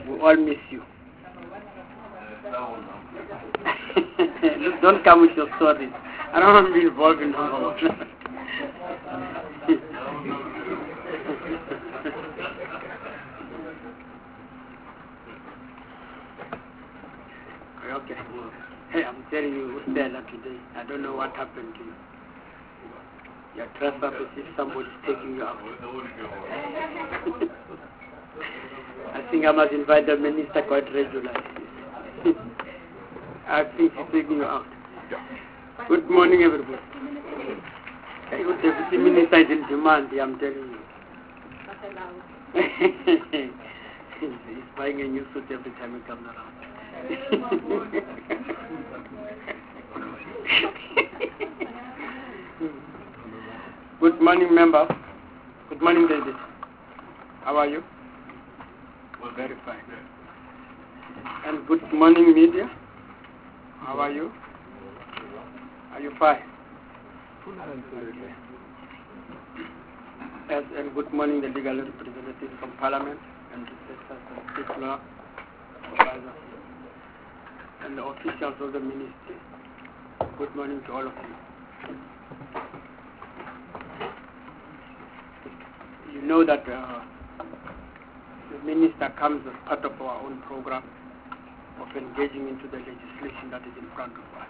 We all miss you. Look, don't come with your stories. I don't want to be involved in number one. Okay. Hey, I'm telling you, Stella, today, I don't know what happened to you. Your dressed up as if somebody's taking you out. I think I must invite the minister quite regularly. I think he's taking you out. Good morning, everybody. Hey, the deputy minister is in demand, I'm telling you. He's buying a new suit every time he comes around. Good morning, members. Good morning, David. How are you? Very fine. And good morning, media. How are you? Are you fine? Yes, and good morning, the legal representatives from Parliament and researchers and state law advisors and the officials of the ministry. Good morning to all of you. You know that the minister comes as part of our own program of engaging into the legislation that is in front of us.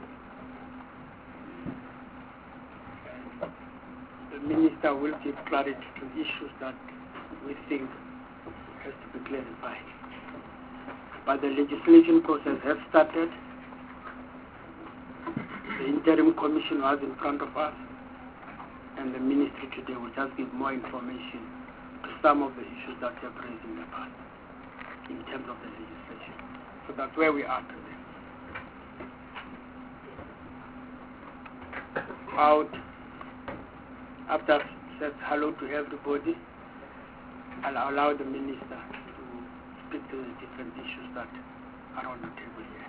The minister will give clarity to issues that we think has to be clarified. But the legislation process has started. The interim commission was in front of us, and the ministry today will just give more information to some of the issues that we have raised in the past in terms of the legislation. So that's where we are today. After I've said hello to everybody, I'll allow the minister to speak to the different issues that are on the table here.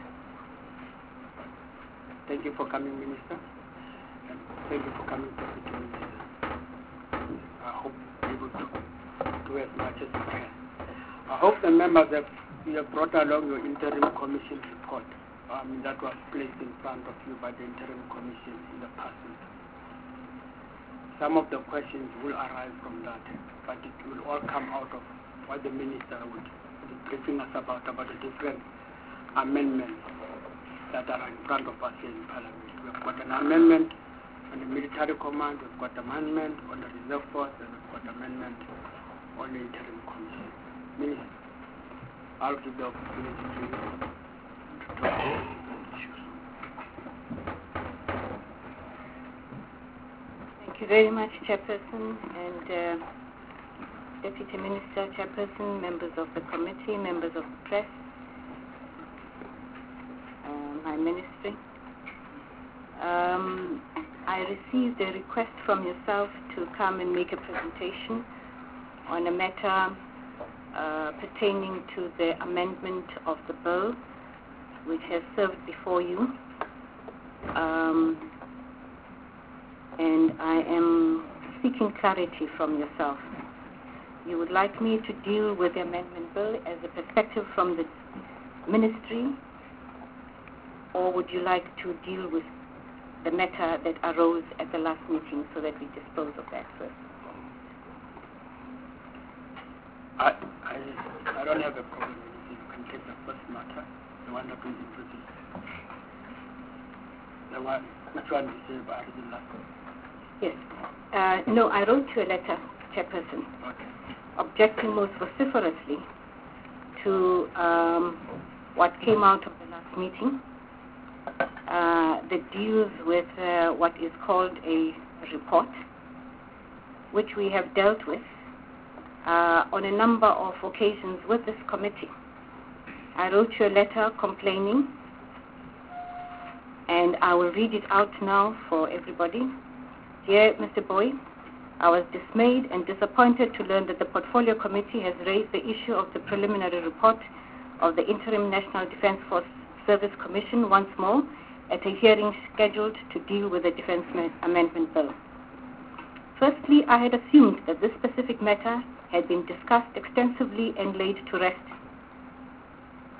Thank you for coming, Minister. And thank you for coming to the minister. I hope we're able to do as much as we can. I hope the members you have brought along your interim commission report that was placed in front of you by the interim commission in the past week. Some of the questions will arise from that, but it will all come out of what the minister would be briefing us about the different amendments that are in front of us here in Parliament. We have got an amendment on the military command, we've got amendment on the reserve force, and we've got amendment on the interim commission. Minister, I'll give the opportunity to you to talk about these issues. Thank you very much, Chairperson and Deputy Minister, Chairperson, members of the committee, members of the press, my ministry. I received a request from yourself to come and make a presentation on a matter pertaining to the amendment of the bill which has served before you. And I am seeking clarity from yourself. You would like me to deal with the amendment bill as a perspective from the ministry, or would you like to deal with the matter that arose at the last meeting so that we dispose of that first? I don't have a problem with it. You can take the first matter, the one that we introduced. The one, which one is the last one? Yes. No, I wrote you a letter, Chairperson, objecting most vociferously to what came out of the last meeting that deals with what is called a report, which we have dealt with on a number of occasions with this committee. I wrote you a letter complaining, and I will read it out now for everybody. Dear Mr. Boy, I was dismayed and disappointed to learn that the Portfolio Committee has raised the issue of the preliminary report of the Interim National Defence Force Service Commission once more at a hearing scheduled to deal with the Defence Amendment Bill. Firstly, I had assumed that this specific matter had been discussed extensively and laid to rest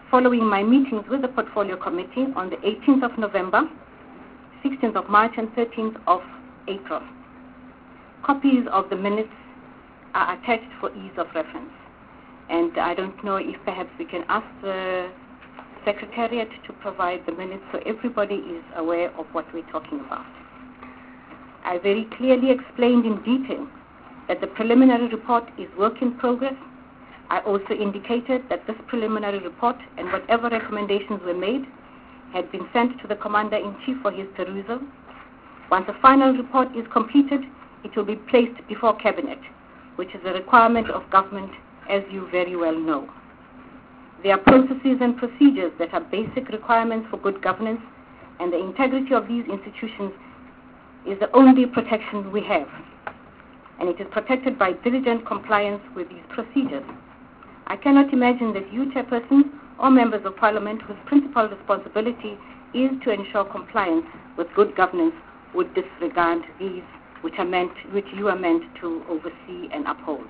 following my meetings with the Portfolio Committee on the 18th of November, 16th of March, and 13th of April. Copies of the minutes are attached for ease of reference. And I don't know if perhaps we can ask the Secretariat to provide the minutes so everybody is aware of what we're talking about. I very clearly explained in detail that the preliminary report is work in progress. I also indicated that this preliminary report and whatever recommendations were made had been sent to the Commander-in-Chief for his perusal. Once the final report is completed, it will be placed before Cabinet, which is a requirement of government, as you very well know. There are processes and procedures that are basic requirements for good governance, and the integrity of these institutions is the only protection we have, and it is protected by diligent compliance with these procedures. I cannot imagine that you, Chairperson, or members of Parliament whose principal responsibility is to ensure compliance with good governance would disregard these which you are meant to oversee and uphold.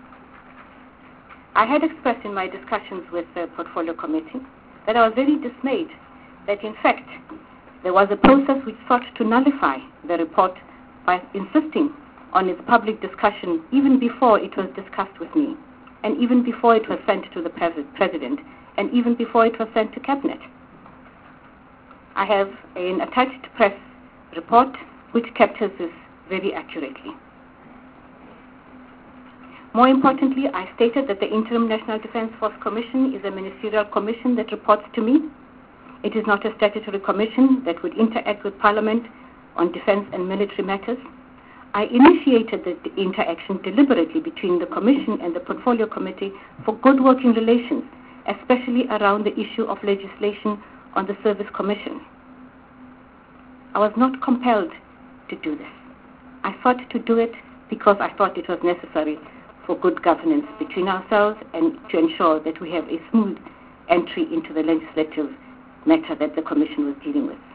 I had expressed in my discussions with the Portfolio Committee that I was very dismayed that in fact there was a process which sought to nullify the report by insisting on its public discussion even before it was discussed with me, and even before it was sent to the President, and even before it was sent to Cabinet. I have an attached press report which captures this very accurately. More importantly, I stated that the Interim National Defence Force Commission is a ministerial commission that reports to me. It is not a statutory commission that would interact with Parliament on defence and military matters. I initiated the interaction deliberately between the Commission and the Portfolio Committee for good working relations, especially around the issue of legislation on the Service Commission. I was not compelled to do this. I sought to do it because I thought it was necessary for good governance between ourselves and to ensure that we have a smooth entry into the legislative matter that the Commission was dealing with.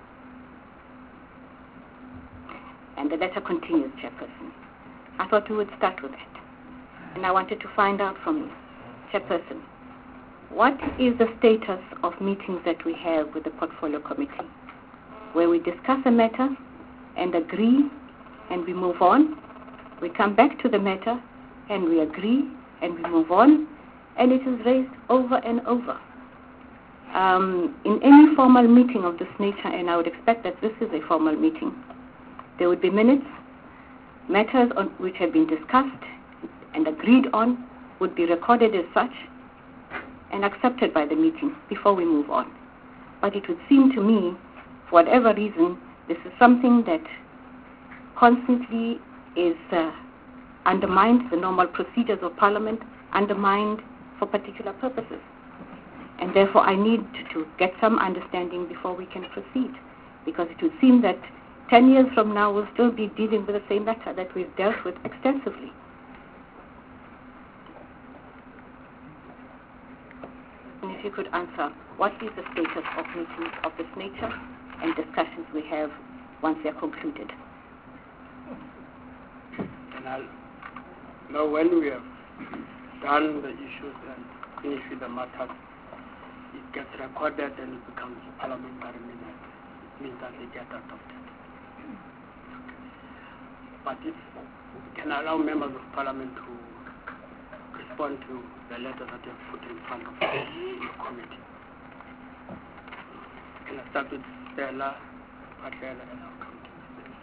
And the letter continues, Chairperson. I thought we would start with that. And I wanted to find out from you, Chairperson, what is the status of meetings that we have with the Portfolio Committee, where we discuss a matter and agree and we move on, we come back to the matter and we agree and we move on, and it is raised over and over. In any formal meeting of this nature, and I would expect that this is a formal meeting, there would be minutes, matters on which have been discussed and agreed on would be recorded as such and accepted by the meeting before we move on. But it would seem to me, for whatever reason, this is something that constantly is undermined the normal procedures of Parliament, undermined for particular purposes. And therefore I need to get some understanding before we can proceed, because it would seem that 10 years from now we'll still be dealing with the same matter that we've dealt with extensively. And if you could answer, what is the status of meetings of this nature and discussions we have once they're concluded? And I'll know when we have done the issues and finished with the matters, it gets recorded and it becomes parliamentary minutes. It means that they get adopted. But if we can allow members of Parliament to respond to the letter that they have put in front of the committee. Can I start with Stella, Patriella, and I'll come to Stella.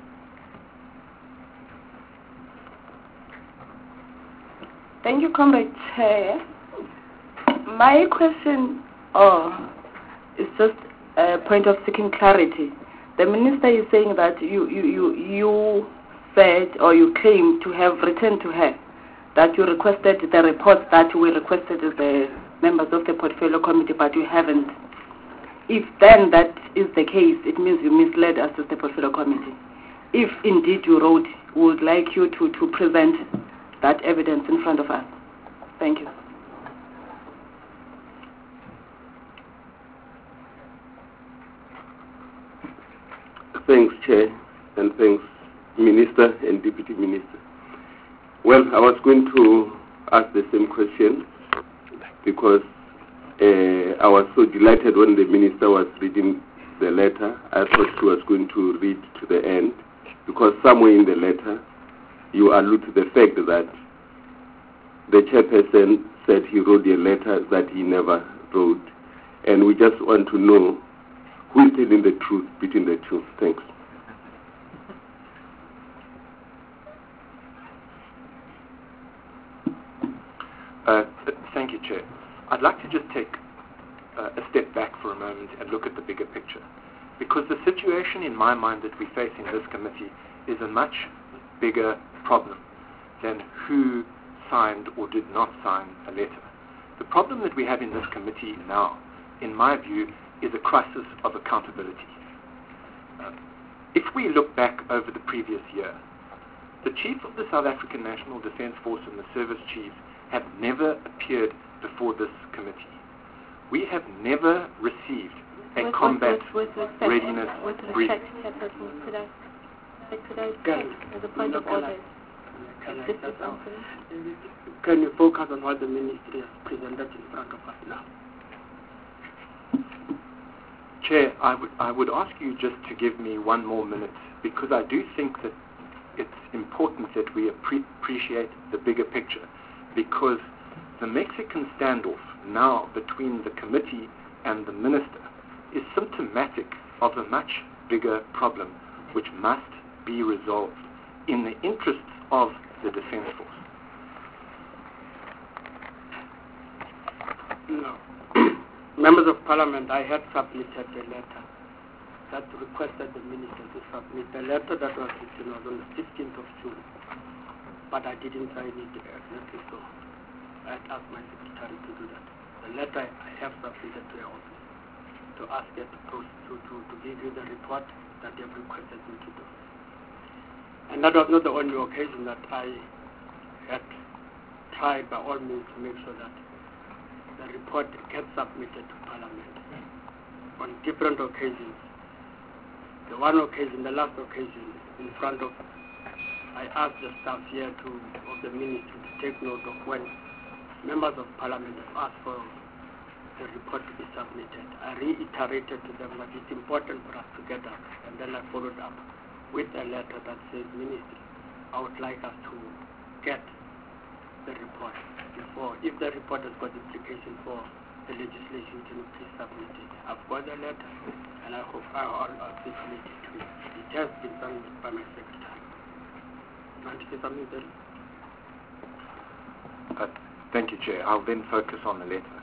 Thank you, Comrade Chair. My question is just a point of seeking clarity. The Minister is saying that you said, or you claim to have written to her that you requested the reports that were requested as the members of the Portfolio Committee, but you haven't. If then that is the case, it means you misled us as the Portfolio Committee. If indeed you wrote, we would like you to present that evidence in front of us. Thank you. Thanks, Chair, and thanks, Minister and Deputy Minister. Well, I was going to ask the same question because I was so delighted when the minister was reading the letter. I thought she was going to read to the end, because somewhere in the letter you allude to the fact that the chairperson said he wrote a letter that he never wrote, and we just want to know who is telling the truth between the two. Thanks. Thank you, Chair. I'd like to just take a step back for a moment and look at the bigger picture, because the situation in my mind that we face in this committee is a much bigger problem than who signed or did not sign a letter. The problem that we have in this committee now, in my view, is a crisis of accountability. If we look back over the previous year, the Chief of the South African National Defence Force and the service chiefs have never appeared before this committee. We have never received a combat readiness briefing. Could I check as a point of order? Can you focus on what the ministry has presented in front of us now? Chair, I would ask you just to give me 1 more minute, because I do think that it's important that we appreciate the bigger picture, because the Mexican standoff now between the committee and the minister is symptomatic of a much bigger problem which must be resolved in the interests of the Defence Force. No. Members of Parliament, I had submitted a letter that requested the minister to submit. The letter that was written was on the 15th of June, but I didn't sign it exactly, so I had asked my secretary to do that. The letter I have submitted to your office to ask it to give you the report that they have requested me to do. And that was not the only occasion that I had tried by all means to make sure that the report gets submitted to Parliament on different occasions. The last occasion, in front of, I asked the staff here of the ministry to take note of when members of Parliament have asked for the report to be submitted. I reiterated to them that it's important for us to get that, and then I followed up with a letter that says, Ministry, I would like us to get the report before. If the report has got implication for the legislation, can you please submit it? I've got the letter, and I hope I'll articulate it to you. It has been submitted by my secretary. Want to say something, Bill? Thank you, Chair. I'll then focus on the letter.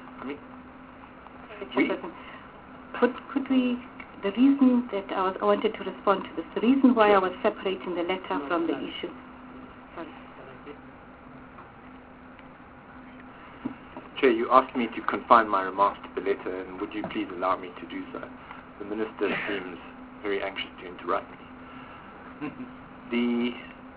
Could we, the reason that I wanted to respond to this, the reason why I was separating the letter from the issue. Sorry. Chair, you asked me to confine my remarks to the letter, and would you please allow me to do so? The Minister seems very anxious to interrupt me.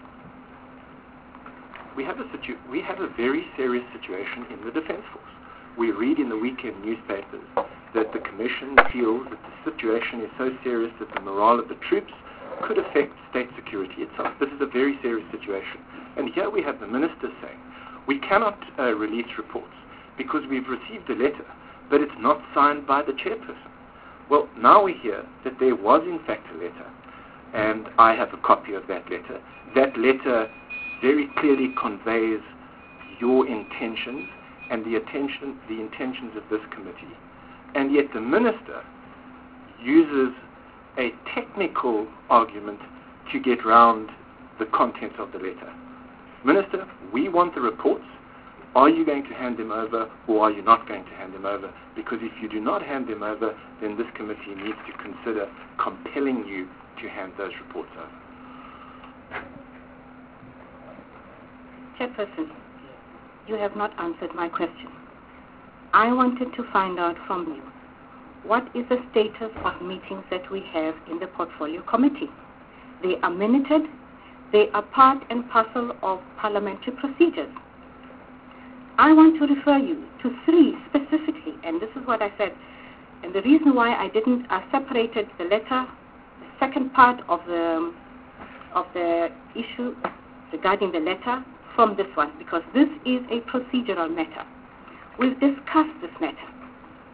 We have a very serious situation in the Defence Force. We read in the weekend newspapers that the Commission feels that the situation is so serious that the morale of the troops could affect state security itself. This is a very serious situation. And here we have the Minister saying, we cannot release reports because we've received a letter, but it's not signed by the chairperson. Well, now we hear that there was in fact a letter, and I have a copy of that letter. That letter very clearly conveys your intentions and the intentions of this committee. And yet the Minister uses a technical argument to get round the contents of the letter. Minister, we want the reports. Are you going to hand them over, or are you not going to hand them over? Because if you do not hand them over, then this committee needs to consider compelling you to hand those reports over. Chairperson, you have not answered my question. I wanted to find out from you, what is the status of meetings that we have in the Portfolio Committee? They are minuted. They are part and parcel of parliamentary procedures. I want to refer you to 3 specifically, and this is what I said. And the reason why I separated the letter, the second part of the issue regarding the letter from this one, because this is a procedural matter. We've discussed this matter.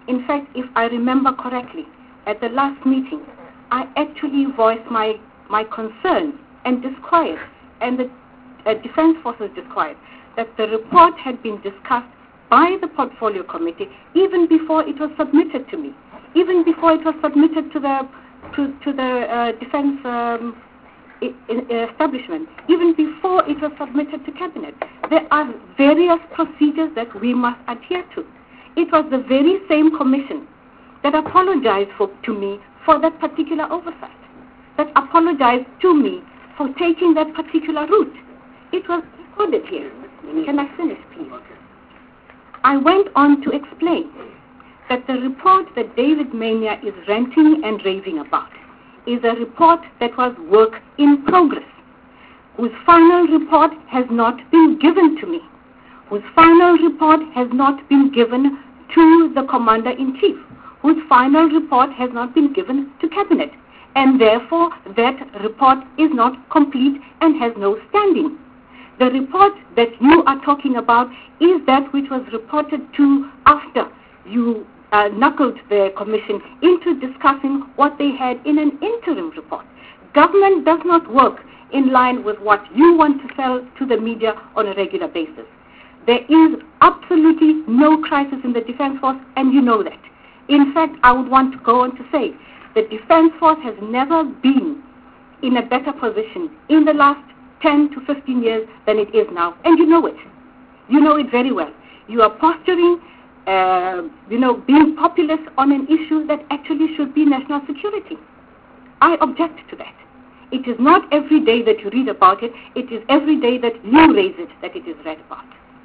In fact, if I remember correctly, at the last meeting, I actually voiced my concern and disquiet, and the Defence Forces disquiet, that the report had been discussed by the Portfolio Committee even before it was submitted to me, even before it was submitted to the Defence establishment, even before it was submitted to Cabinet. There are various procedures that we must adhere to. It was the very same commission that apologized to me for that particular oversight, that apologized to me for taking that particular route. It was recorded here. Can I finish, please? Okay. I went on to explain that the report that David Mania is ranting and raving about is a report that was work in progress, whose final report has not been given to me, whose final report has not been given to the Commander-in-Chief, whose final report has not been given to Cabinet, and therefore that report is not complete and has no standing. The report that you are talking about is that which was reported to after you knuckled the Commission into discussing what they had in an interim report. Government does not work in line with what you want to sell to the media on a regular basis. There is absolutely no crisis in the Defence Force, and you know that. In fact, I would want to go on to say the Defence Force has never been in a better position in the last 10 to 15 years than it is now, and you know it. You know it very well. You are posturing, being populist on an issue that actually should be national security. I object to that. It is not every day that you read about it. It is every day that you raise it that it is read about.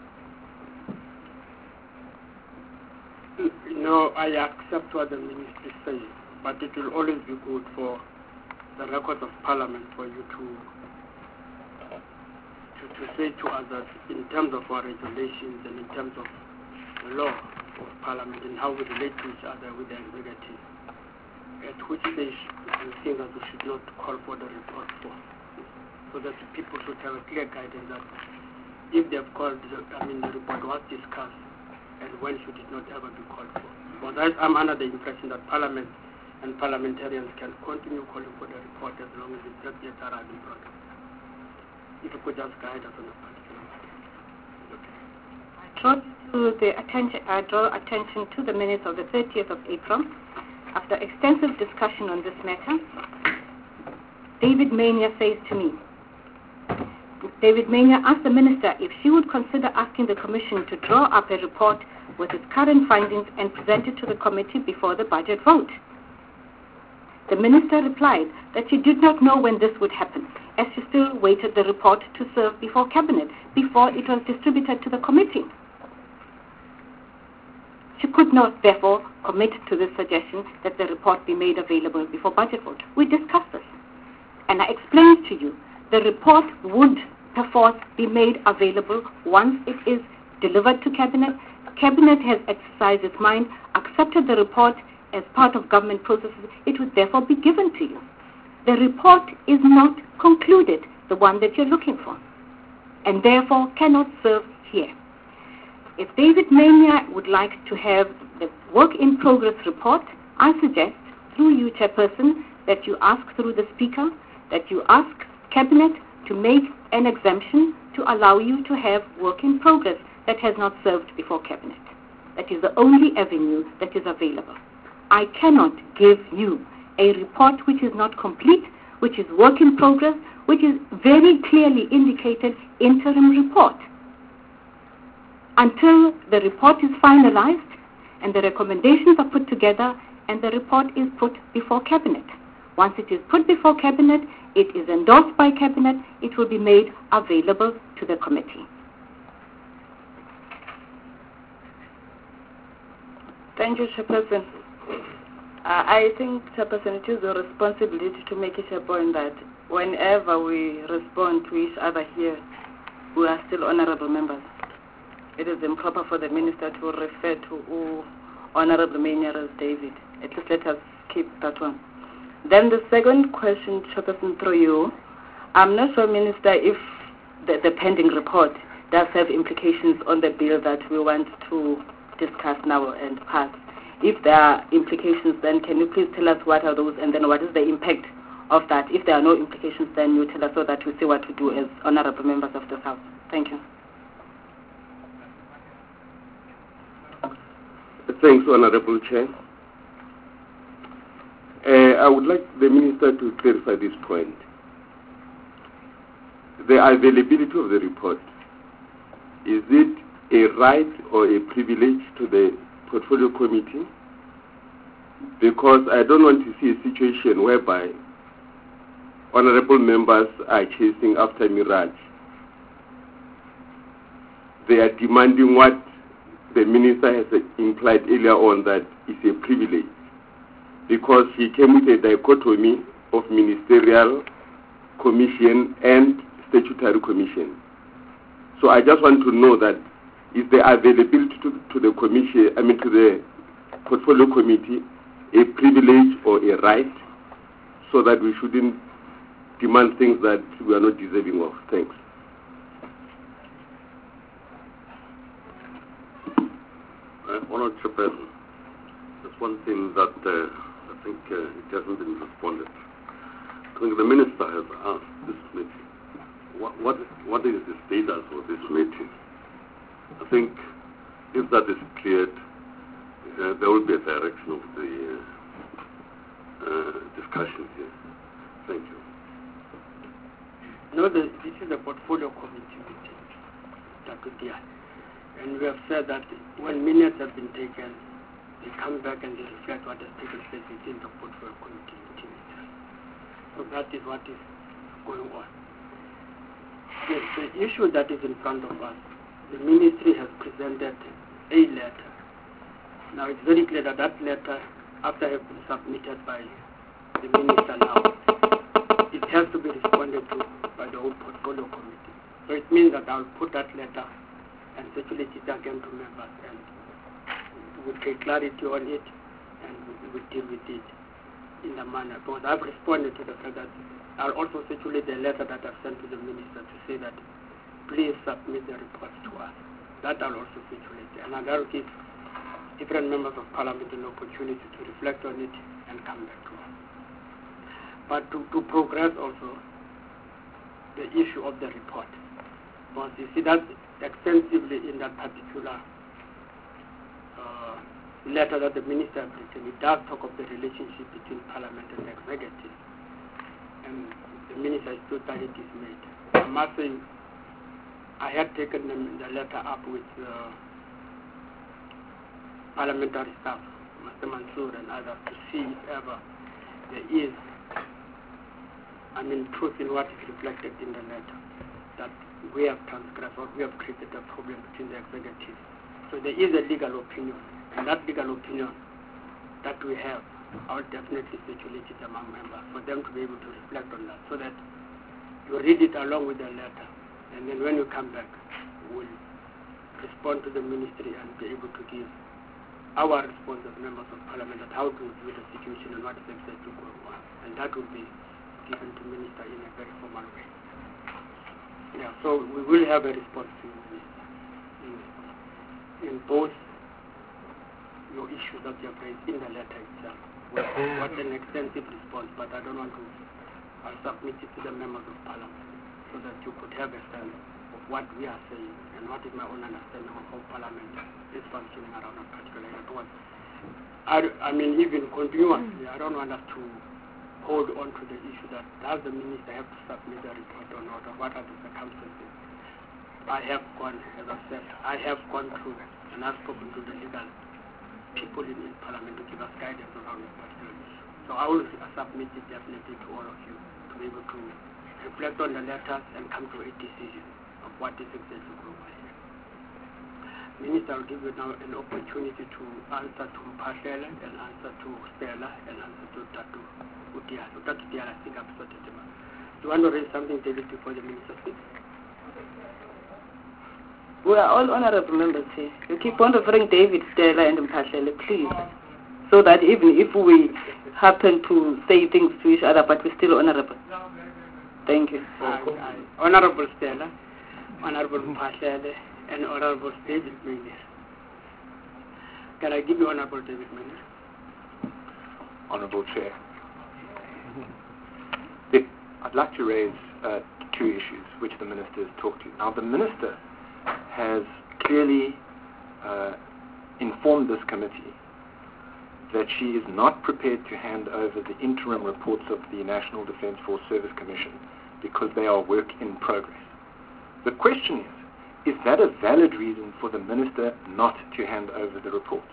No, I accept what the minister is saying, but it will always be good for the records of Parliament for you to say to us that in terms of our regulations and in terms of the law of Parliament and how we relate to each other with the executive, at which stage you think that we should not call for the report for, so that people should have a clear guidance that if they have called, the report was discussed, and when should it not ever be called for. But I'm under the impression that Parliament and parliamentarians can continue calling for the report as long as it's just yet arrived in progress. If you could just guide us on a particular matter. I draw attention to the minutes of the 30th of April. After extensive discussion on this matter, David Mania says to me, David Mania asked the Minister if she would consider asking the Commission to draw up a report with its current findings and present it to the committee before the budget vote. The Minister replied that she did not know when this would happen, as she still waited the report to serve before Cabinet, before it was distributed to the committee. She could not, therefore, commit to this suggestion that the report be made available before budget vote. We discussed this, and I explained to you the report would, perforce, be made available once it is delivered to Cabinet. Cabinet has exercised its mind, accepted the report as part of government processes. It would therefore be given to you. The report is not concluded, the one that you're looking for, and therefore cannot serve here. If David Mania would like to have the work-in-progress report, I suggest, through you, Chairperson, that you ask through the Speaker, that you ask Cabinet to make an exemption to allow you to have work-in-progress that has not served before Cabinet. That is the only avenue that is available. I cannot give you a report which is not complete, which is work-in-progress, which is very clearly indicated interim report, until the report is finalized and the recommendations are put together and the report is put before Cabinet. Once it is put before Cabinet, it is endorsed by Cabinet, it will be made available to the committee. Thank you, Chairperson. I think, Chairperson, it is your responsibility to make it a point that whenever we respond to each other here, we are still honorable members. It is improper for the Minister to refer to Honorable Mania as David. At least let us keep that one. Then the second question, Chairperson, through you. I'm not sure, Minister, if the pending report does have implications on the bill that we want to discuss now and pass. if there are implications, then can you please tell us what are those, and then what is the impact of that? If there are no implications, then you tell us so that we see what to do as honorable members of this House. Thank you. Thanks, Honorable Chair. I would like the Minister to clarify this point. The availability of the report, is it a right or a privilege to the Portfolio Committee? Because I don't want to see a situation whereby honorable members are chasing after mirage. They are demanding what the Minister has implied earlier on, that is a privilege, because he came with a dichotomy of ministerial commission and statutory commission. So I just want to know that is the availability to the commission, to the Portfolio Committee, a privilege or a right, so that we shouldn't demand things that we are not deserving of. Thanks. Honourable Chairperson, there's one thing that I think it hasn't been responded. I think the Minister has asked this meeting, what is the status of this meeting? I think if that is cleared, there will be a direction of the discussion here. Thank you. No, this is a Portfolio Committee meeting, Dr. Dia. And we have said that when minutes have been taken, they come back and they reflect what has taken place within the Portfolio Committee meeting itself. So that is what is going on. The issue that is in front of us, the Ministry has presented a letter. Now it's very clear that that letter, after having been submitted by the Minister now, it has to be responded to by the whole Portfolio Committee. So it means that I'll put that letter and circulate it again to members, and we'll take clarity on it, and we'll deal with it in a manner. Because I've responded to the fact that I'll also circulate the letter that I've sent to the Minister to say that please submit the reports to us. That I'll also circulate, and I'll give different members of Parliament an opportunity to reflect on it and come back to us. But to progress also the issue of the report, because you see that extensively in that particular letter that the Minister has written, it does talk of the relationship between Parliament and the Executive, and the Minister is told that it is made. I must say, I had taken the letter up with parliamentary staff, Mr. Mansour and others, to see if ever there is, truth in what is reflected in the letter, that we have transgressed or we have created a problem between the Executive. So there is a legal opinion, and that legal opinion that we have, I will definitely circulate it among members for them to be able to reflect on that, so that you read it along with the letter, and then when you come back, we'll respond to the Ministry and be able to give our response as members of Parliament at how to view the situation and what is exactly going on. And that will be given to Minister in a very formal way. Yeah, so we will have a response to you, Minister, in both your issues that you have raised in the letter itself. What an extensive response, but I don't want to submit it to the members of Parliament so that you could have a sense of what we are saying and what is my own understanding of how Parliament is functioning around a particular area. Because even continuously, I don't want us to hold on to the issue that does the Minister have to submit a report or not, or what are the circumstances. I have gone, as I said, through and I've spoken to the legal people in Parliament to give us guidance around this particular issue. So I will submit it definitely to all of you to be able to reflect on the letters and come to a decision of what is exactly going on here. Minister, I'll give you now an opportunity to answer to Mphahlele and answer to Stella and answer to Tatu Diala. Tatu Diala, I think I've sorted them out. Do you want to raise something, David, before the Minister speaks? We are all honorable members here. You keep on referring David, Stella, and Mphahlele, please. So that even if we happen to say things to each other, but we're still honorable. Thank you. Honorable Stella, Honorable Mphahlele, and Honorable David Mingis. Can I give you Honorable David Mania? Honourable Chair. I'd like to raise two issues which the Minister has talked to. Now, the Minister has clearly informed this committee that she is not prepared to hand over the interim reports of the National Defence Force Service Commission because they are work in progress. The question is that a valid reason for the Minister not to hand over the reports?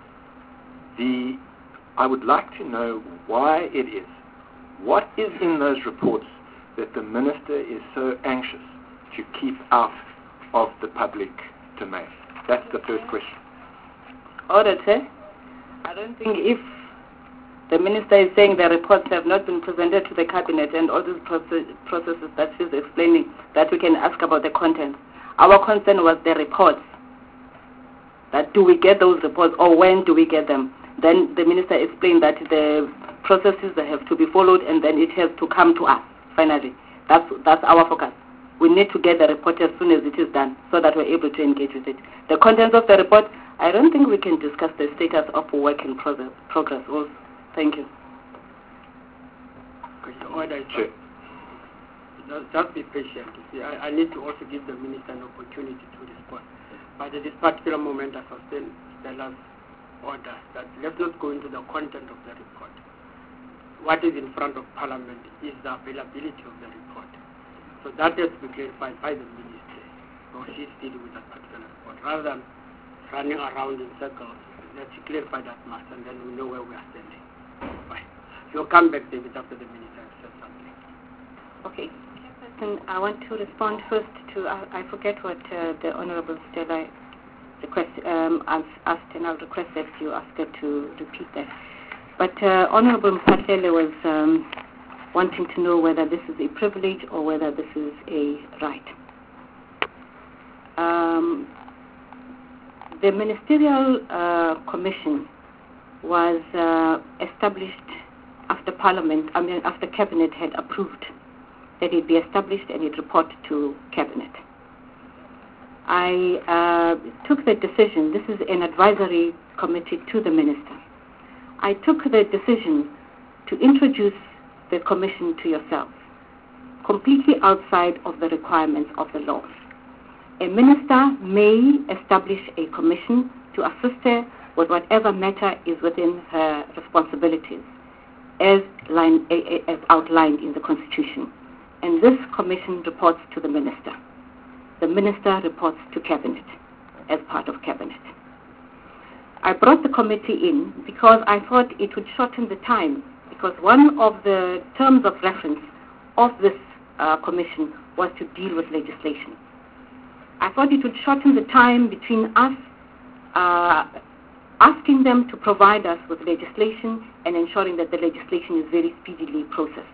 I would like to know why it is. What is in those reports that the Minister is so anxious to keep out of the public domain? That's the first question. Auditor, I don't think if the Minister is saying the reports have not been presented to the Cabinet and all these processes that she's explaining, that we can ask about the content. Our concern was the reports. That do we get those reports or when do we get them? Then the Minister explained that the processes that have to be followed and then it has to come to us, finally. That's our focus. We need to get the report as soon as it is done so that we're able to engage with it. The contents of the report, I don't think we can discuss the status of work in progress also. Thank you. Sure. Just be patient. See, I need to also give the Minister an opportunity to respond. But at this particular moment, I sustain Stella's order that let's not go into the content of the report. What is in front of Parliament is the availability of the report. So that has to be clarified by the Minister, or she's dealing with that particular report. Rather than running around in circles, let's clarify that much and then we know where we are standing. Fine. You'll come back, David, after the Minister has said something. Okay. I want to respond first to, I forget what the Honourable Stella asked, and I'll request that you ask her to repeat that. But Honourable Mphahlele was wanting to know whether this is a privilege or whether this is a right. The Ministerial Commission was established after after Cabinet had approved that it be established and it report to Cabinet. I took the decision, this is an advisory committee to the Minister. I took the decision to introduce the commission to yourself, completely outside of the requirements of the law. A minister may establish a commission to assist her with whatever matter is within her responsibilities, as outlined in the Constitution. And this commission reports to the Minister. The Minister reports to Cabinet as part of Cabinet. I brought the committee in because I thought it would shorten the time, because one of the terms of reference of this commission was to deal with legislation. I thought it would shorten the time between us asking them to provide us with legislation and ensuring that the legislation is very speedily processed.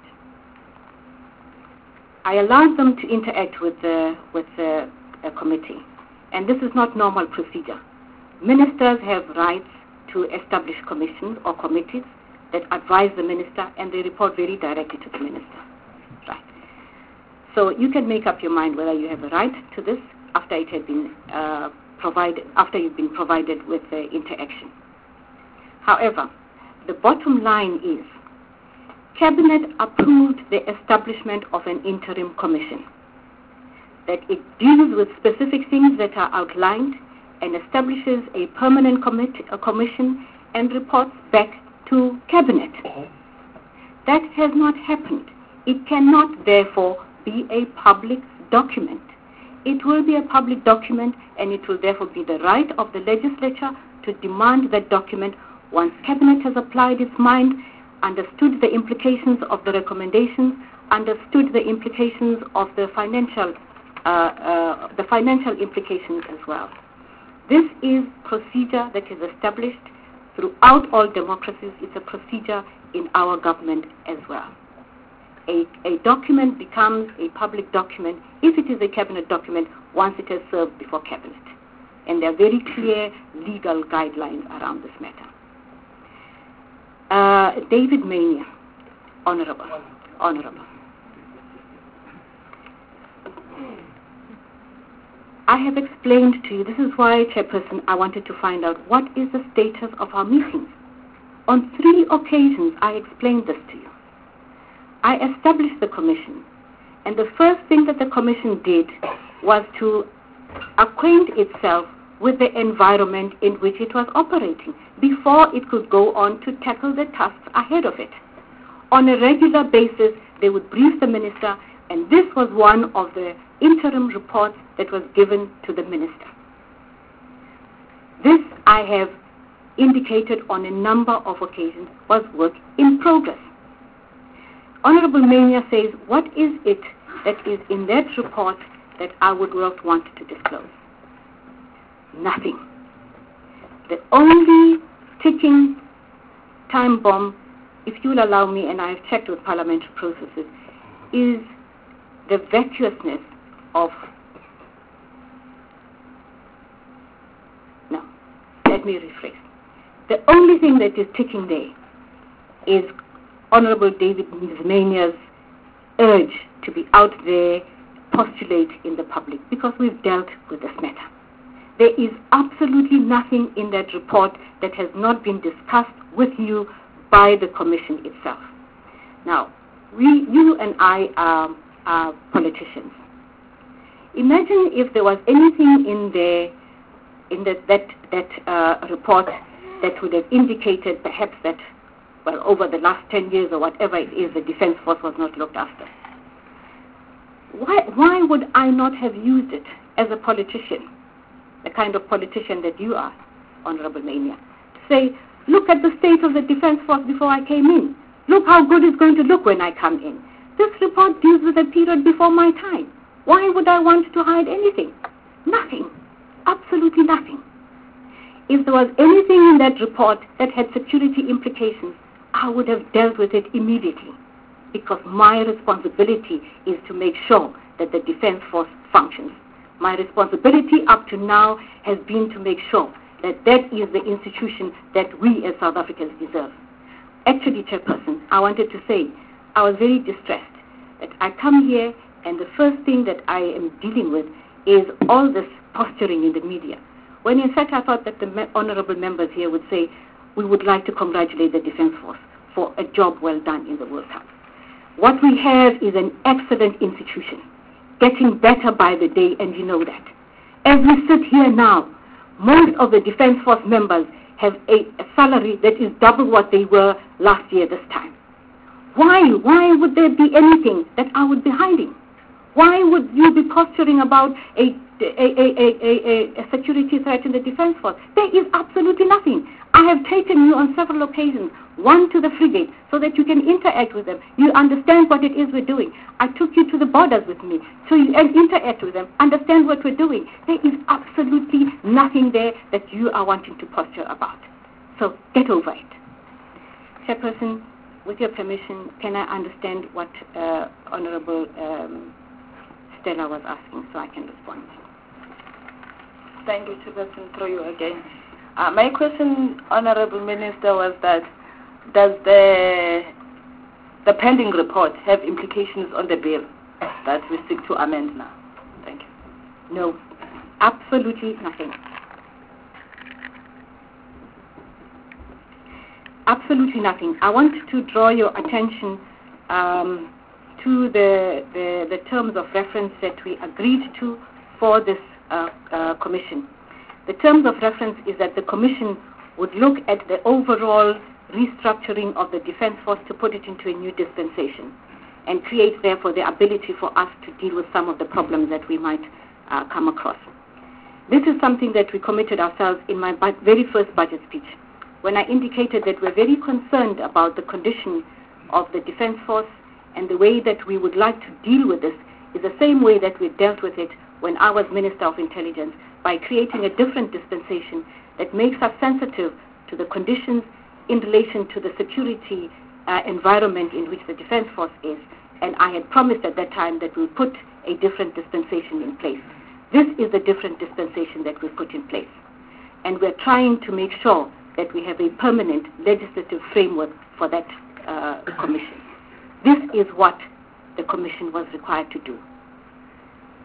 I allowed them to interact with the committee, and this is not normal procedure. Ministers have rights to establish commissions or committees that advise the minister, and they report very directly to the minister. Right. So you can make up your mind whether you have a right to this after it had been after you've been provided with the interaction. However, the bottom line is, Cabinet approved the establishment of an interim commission, that it deals with specific things that are outlined and establishes a permanent commission and reports back to Cabinet. That has not happened. It cannot, therefore, be a public document. It will be a public document, and it will therefore be the right of the legislature to demand that document once Cabinet has applied its mind, understood the implications of the recommendations, understood the implications of the financial implications as well. This is procedure that is established throughout all democracies. It's a procedure in our government as well. A document becomes a public document if it is a Cabinet document once it has served before Cabinet. And there are very clear legal guidelines around this matter. David Mania, Honourable. I have explained to you, this is why, Chairperson, I wanted to find out what is the status of our meetings. On 3 occasions, I explained this to you. I established the commission, and the first thing that the commission did was to acquaint itself with the environment in which it was operating before it could go on to tackle the tasks ahead of it. On a regular basis, they would brief the minister, and this was one of the interim reports that was given to the minister. This, I have indicated on a number of occasions, was work in progress. Honorable Mania says, what is it that is in that report that I would not want to disclose? Nothing. The only ticking time bomb, if you'll allow me, and I have checked with parliamentary processes, is the vacuousness of... No, let me rephrase. The only thing that is ticking there is Honorable David Mania's urge to be out there, postulate in the public, because we've dealt with this matter. There is absolutely nothing in that report that has not been discussed with you by the commission itself. Now, you and I are politicians. Imagine if there was anything in there, in that report that would have indicated perhaps that, well, over the last 10 years or whatever it is, the Defence Force was not looked after. Why would I not have used it as a politician, the kind of politician that you are, Honorable Mania, to say, look at the state of the Defence Force before I came in. Look how good it's going to look when I come in. This report deals with a period before my time. Why would I want to hide anything? Nothing. Absolutely nothing. If there was anything in that report that had security implications, I would have dealt with it immediately, because my responsibility is to make sure that the Defence Force functions. My responsibility up to now has been to make sure that that is the institution that we as South Africans deserve. Actually, Chairperson, I wanted to say I was very distressed that I come here and the first thing that I am dealing with is all this posturing in the media, when in fact I thought that the honourable members here would say, we would like to congratulate the Defence Force for a job well done in the World Cup. What we have is an excellent institution, getting better by the day, and you know that. As we sit here now, most of the Defence Force members have a salary that is double what they were last year this time. Why would there be anything that I would be hiding? Why would you be posturing about a security threat in the Defence Force? There is absolutely nothing. I have taken you on several occasions, one to the frigate, so that you can interact with them. You understand what it is we're doing. I took you to the borders with me, so you can interact with them, understand what we're doing. There is absolutely nothing there that you are wanting to posture about. So get over it. Chairperson, with your permission, can I understand what Honourable Stella was asking, so I can respond? Thank you, Chairperson, through you again. My question, Honourable Minister, was that does the pending report have implications on the bill that we seek to amend now? Thank you. No, absolutely nothing. Absolutely nothing. I want to draw your attention to the terms of reference that we agreed to for this commission. The terms of reference is that the commission would look at the overall restructuring of the Defence Force to put it into a new dispensation and create, therefore, the ability for us to deal with some of the problems that we might come across. This is something that we committed ourselves in my very first budget speech, when I indicated that we're very concerned about the condition of the Defence Force, and the way that we would like to deal with this is the same way that we dealt with it when I was Minister of Intelligence, by creating a different dispensation that makes us sensitive to the conditions in relation to the security environment in which the Defence Force is. And I had promised at that time that we would put a different dispensation in place. This is the different dispensation that we put in place. And we're trying to make sure that we have a permanent legislative framework for that commission. This is what the commission was required to do.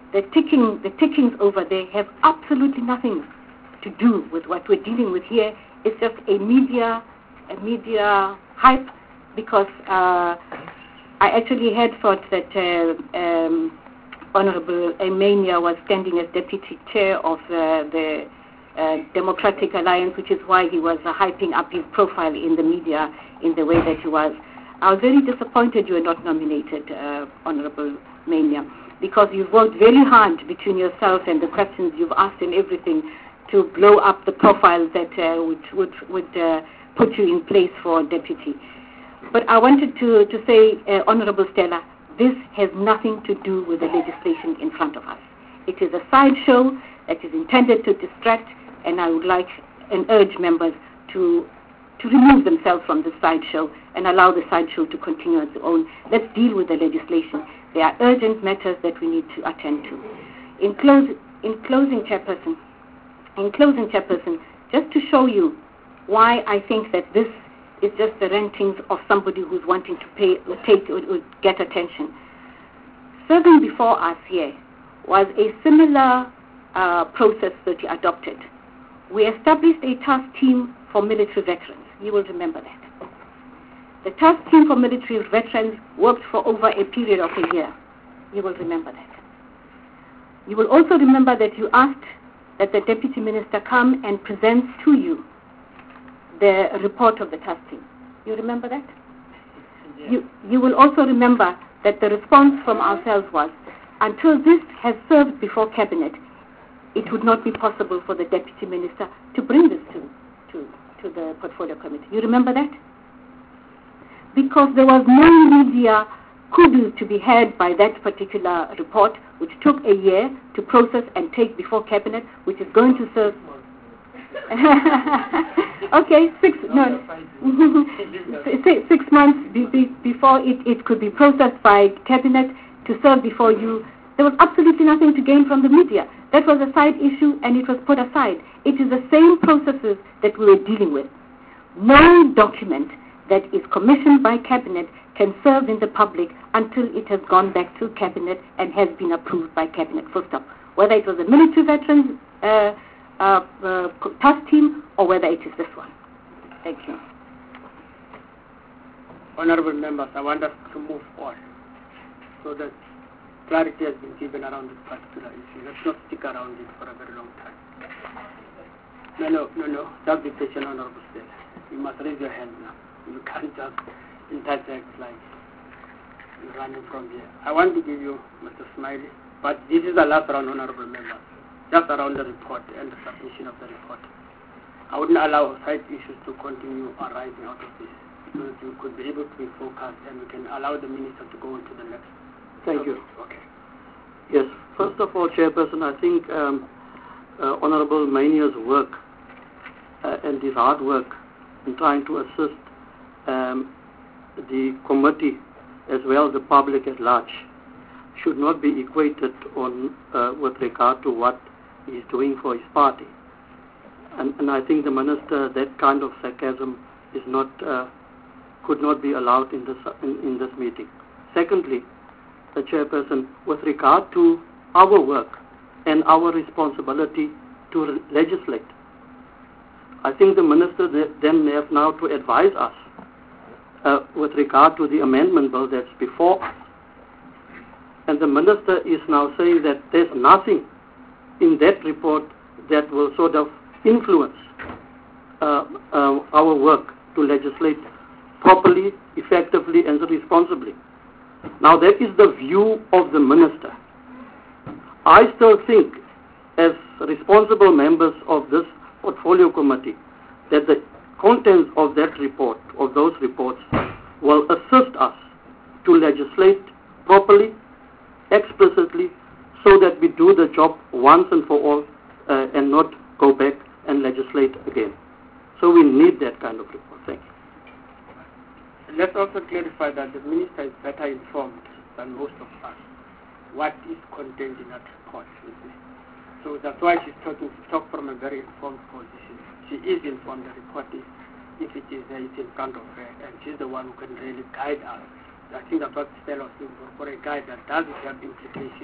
the tickings over there have absolutely nothing to do with what we're dealing with here. It's just a media hype, because I actually had thought that Honorable Emania was standing as deputy chair of the Democratic Alliance, which is why he was hyping up his profile in the media in the way that he was. I was very disappointed you were not nominated, Honorable Mania, because you've worked very hard between yourself and the questions you've asked and everything to blow up the profile that would put you in place for deputy. But I wanted to say, Honorable Stella, this has nothing to do with the legislation in front of us. It is a sideshow that is intended to distract, and I would like and urge members to remove themselves from the sideshow and allow the sideshow to continue on its own. Let's deal with the legislation. There are urgent matters that we need to attend to. In closing, Chairperson, just to show you why I think that this is just the rantings of somebody who's wanting to get attention. Serving before us here was a similar process that you adopted. We established a task team for military veterans. You will remember that. The task team for military veterans worked for over a period of a year. You will remember that. You will also remember that you asked that the Deputy Minister come and present to you the report of the task team. You remember that? Yes. You will also remember that the response from ourselves was, until this has served before Cabinet, it would not be possible for the Deputy Minister to bring this to the Portfolio Committee. You remember that? Because there was no media kudu to be had by that particular report, which took a year to process and take before Cabinet, which is going to serve... Okay, 6 months before it could be processed by Cabinet to serve before you. There was absolutely nothing to gain from the media. That was a side issue, and it was put aside. It is the same processes that we were dealing with. No document that is commissioned by Cabinet can serve in the public until it has gone back to Cabinet and has been approved by Cabinet, full stop. Whether it was a military veterans task team or whether it is this one. Thank you. Honorable members, I want us to move on so that clarity has been given around this particular issue. Let's not stick around it for a very long time. No. Just be patient, Honorable Stella. You must raise your hand now. You can't just interject like you're running from here. I want to give you Mr. Smiley, but this is the last round, Honorable members. Just around the report and the submission of the report. I wouldn't allow side issues to continue arising out of this, so that you could be able to be focused and we can allow the minister to go on to the next. Thank you. Okay. Yes, first of all, Chairperson, I think Honorable Mania's work and his hard work in trying to assist the committee as well as the public at large should not be equated on with regard to what he's doing for his party. And I think the minister, that kind of sarcasm is not could not be allowed in this meeting. Secondly, the Chairperson, with regard to our work and our responsibility to legislate, I think the minister then have now to advise us with regard to the amendment bill that's before us. And the minister is now saying that there's nothing in that report that will sort of influence our work to legislate properly, effectively, and responsibly. Now, that is the view of the minister. I still think, as responsible members of this portfolio committee, that the contents of that report, of those reports, will assist us to legislate properly, explicitly, so that we do the job once and for all and not go back and legislate again. So we need that kind of report. Thank you. Let's also clarify that the minister is better informed than most of us what is contained in that report. So that's why she's talking from a very informed position. She is informed. The report is, if it is there, it's in front of her, and she's the one who can really guide us. I think that's what Stella was looking for a guide that doesn't have implications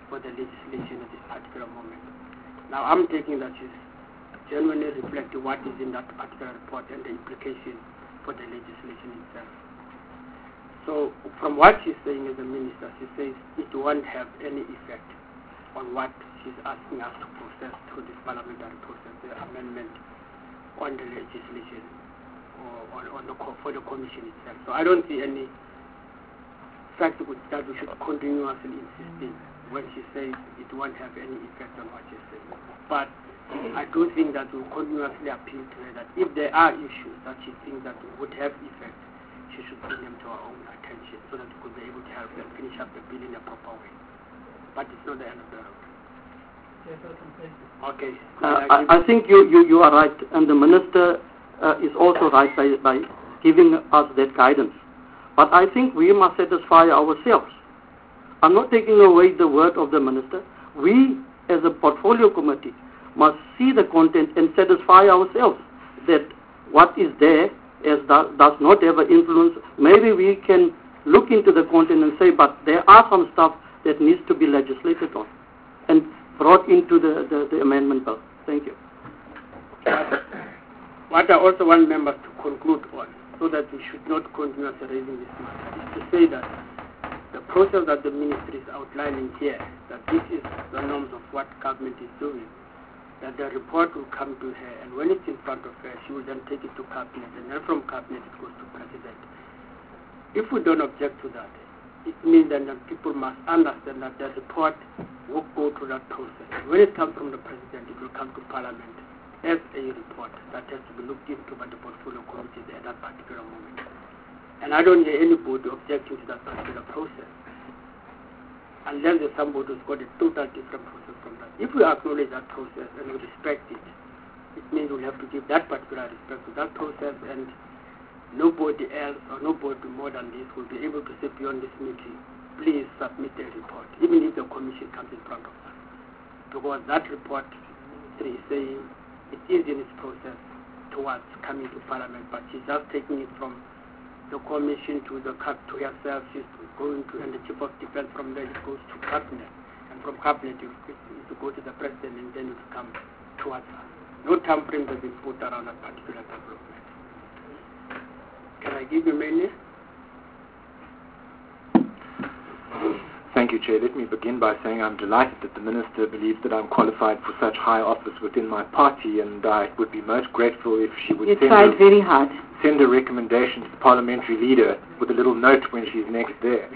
for the legislation at this particular moment. Now I'm taking that she's genuinely reflecting what is in that particular report and the implications for the legislation itself. So from what she's saying as a minister, she says it won't have any effect on what she's asking us to process through this parliamentary process, the amendment on the legislation or for the commission itself. So I don't see any fact that we should continuously insisting when she says it won't have any effect on what she's saying. But I do think that we'll continuously appeal to her that if there are issues that she thinks that would have effect, she should bring them to our own attention so that we could be able to help them finish up the bill in a proper way. But it's not the end of the road. Okay. I think you are right, and the minister is also right by giving us that guidance. But I think we must satisfy ourselves. I'm not taking away the word of the minister. We, as a portfolio committee, must see the content and satisfy ourselves that what is there does not have an influence. Maybe we can look into the content and say, but there are some stuff that needs to be legislated on and brought into the amendment bill. Thank you. What I also want members to conclude on, so that we should not continue raising this matter, is to say that the process that the ministry is outlining here, that this is the norms of what government is doing, that the report will come to her, and when it's in front of her, she will then take it to cabinet, and then from cabinet it goes to president. If we don't object to that, it means that people must understand that the report will go through that process. When it comes from the president, it will come to parliament as a report that has to be looked into by the portfolio committee at that particular moment. And I don't hear anybody objecting to that particular process, unless there's somebody who's got a total different process from that. If we acknowledge that process and we respect it, it means we'll have to give that particular respect to that process, and nobody else or nobody more than this will be able to say beyond this meeting, please submit a report, even if the commission comes in front of us. Because that report is saying it is in its process towards coming to parliament, but she's just taking it from the commission to herself. She's going to, and the chief of defense from there, it goes to cabinet, and from cabinet it will go to the president, and then it will come towards us. No time frames have been put around that particular development. Can I give you many? Thank you, Chair. Let me begin by saying I'm delighted that the Minister believes that I'm qualified for such high office within my party, and I would be most grateful if she would very hard. Send a recommendation to the parliamentary leader with a little note when she's next there.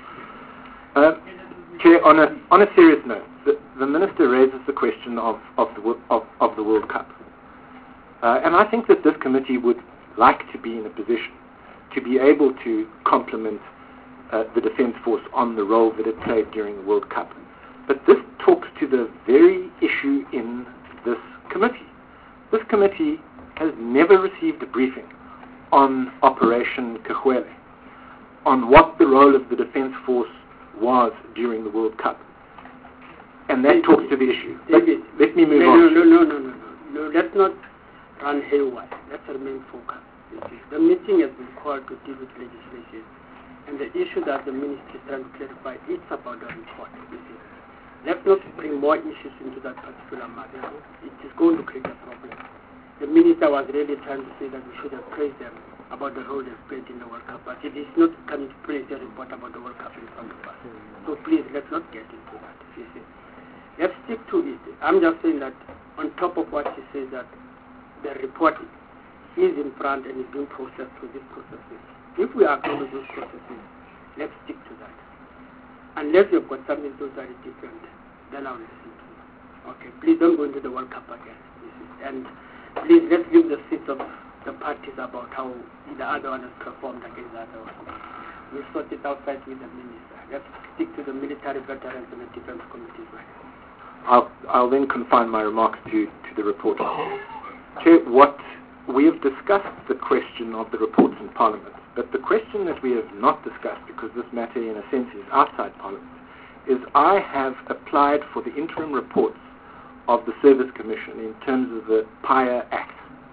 Chair, on a serious note, the Minister raises the question of the World Cup. And I think that this committee would like to be in a position to be able to compliment the Defence Force on the role that it played during the World Cup. But this talks to the very issue in this committee. This committee has never received a briefing on Operation Kagwele, on what the role of the Defence Force was during the World Cup. And that talks to the issue. David, let me move on. No, let's not run haywire. Let's remain focused. The meeting has been called to deal with legislation. And the issue that the ministry is trying to clarify, it's about the report. Let's not bring more issues into that particular matter. It is going to create a problem. The minister was really trying to say that we should have praised them about the role they've played in the World Cup, but it is not coming to praise the report about the World Cup in front of us. So please, let's not get into that. Let's stick to it. I'm just saying that on top of what she says, that the report is in front and is being processed through these processes. If we acknowledge those processes, let's stick to that. Unless you've got something totally different, then I'll listen to you. Okay, please don't go into the World Cup again. And please, let's leave the seats of the parties about how the other one has performed against the other one. We'll sort it outside with the minister. Let's stick to the military veterans and the defense committees. I'll then confine my remarks to the report. Chair, we have discussed the question of the reports in Parliament, but the question that we have not discussed, because this matter in a sense is outside Parliament, is I have applied for the interim reports of the Service Commission in terms of the PIA Act.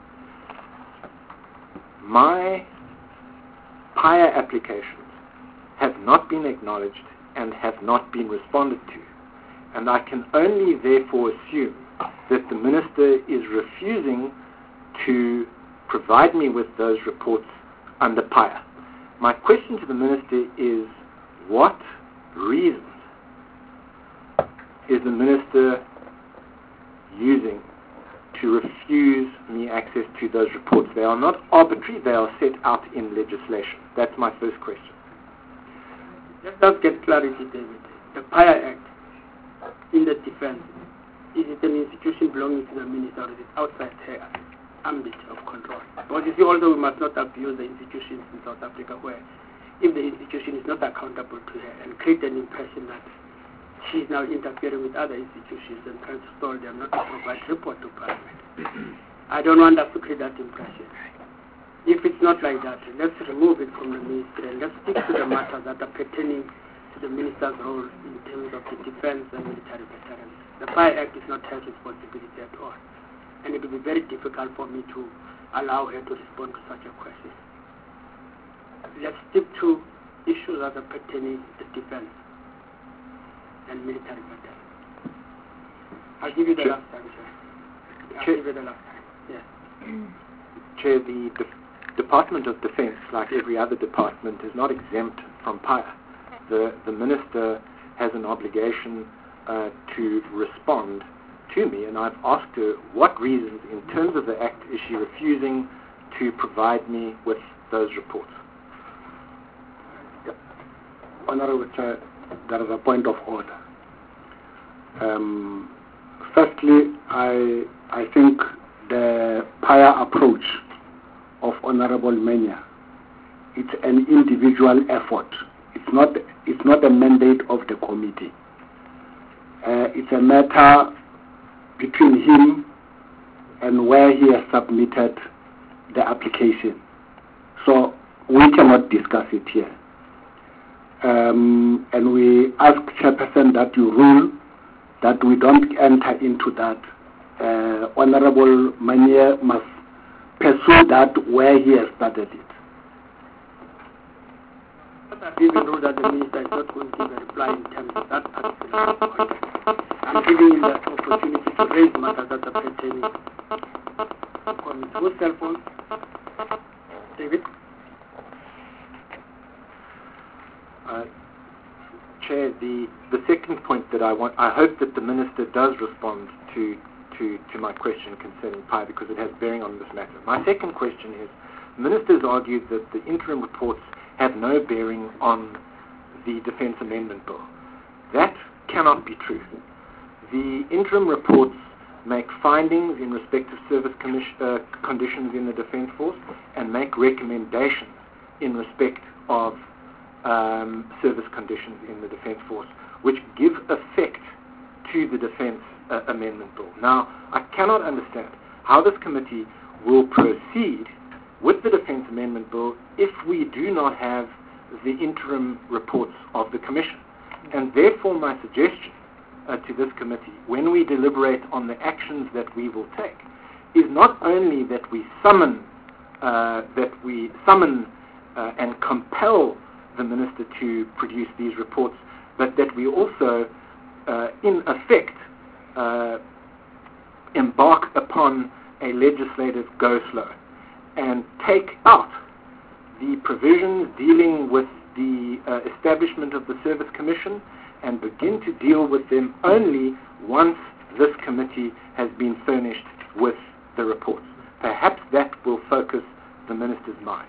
My PIA applications have not been acknowledged and have not been responded to. And I can only therefore assume that the Minister is refusing to provide me with those reports under PIA. My question to the Minister is, what reasons is the Minister using to refuse me access to those reports? They are not arbitrary, they are set out in legislation. That's my first question. Let us get clarity, David. The PIA Act in the defense, is it an institution belonging to the Minister or is it outside her ambit of control? Because you see, also we must not abuse the institutions in South Africa where if the institution is not accountable to her and create an impression that she is now interfering with other institutions and trying to stall them not to provide report to Parliament. I don't want us to create that impression. If it's not like that, let's remove it from the ministry and let's stick to the matters that are pertaining to the minister's role in terms of the defense and military veterans. The PIA Act is not her responsibility at all. And it will be very difficult for me to allow her to respond to such a question. Let's stick to issues that are pertaining to defense and military veterans. I'll give you the last time, Chair. I'll give you the last time. Yes. Chair, the Department of Defense, like every other department, is not exempt from PIA. The Minister has an obligation to respond to me, and I've asked her what reasons, in terms of the Act, is she refusing to provide me with those reports. Honourable Chair, there is a point of order. Firstly, I think the PIA approach of Honourable Menya, it's an individual effort. It's not a mandate of the committee. It's a matter between him and where he has submitted the application. So we cannot discuss it here. And we ask Chairperson that you rule that we don't enter into that. Honourable Manya must pursue that where he has started it. I've given rule that the Minister is not going to give a reply in terms of that particular context. I'm giving him that opportunity to raise matters that are pertaining to committee. Whose cell phone? David? Chair, the second point that I hope that the Minister does respond to my question concerning PIA because it has bearing on this matter. My second question is, the Minister has argued that the interim reports have no bearing on the Defence Amendment Bill. That cannot be true. The interim reports make findings in respect of service conditions in the Defence Force and make recommendations in respect of service conditions in the Defence Force, which give effect to the Defence Amendment Bill. Now, I cannot understand how this committee will proceed with the Defence Amendment Bill if we do not have the interim reports of the Commission. And therefore my suggestion to this committee, when we deliberate on the actions that we will take, is not only that we summon and compel the Minister to produce these reports, but that we also, in effect, embark upon a legislative go-slow and take out the provisions dealing with the establishment of the Service Commission and begin to deal with them only once this committee has been furnished with the reports. Perhaps that will focus the Minister's mind.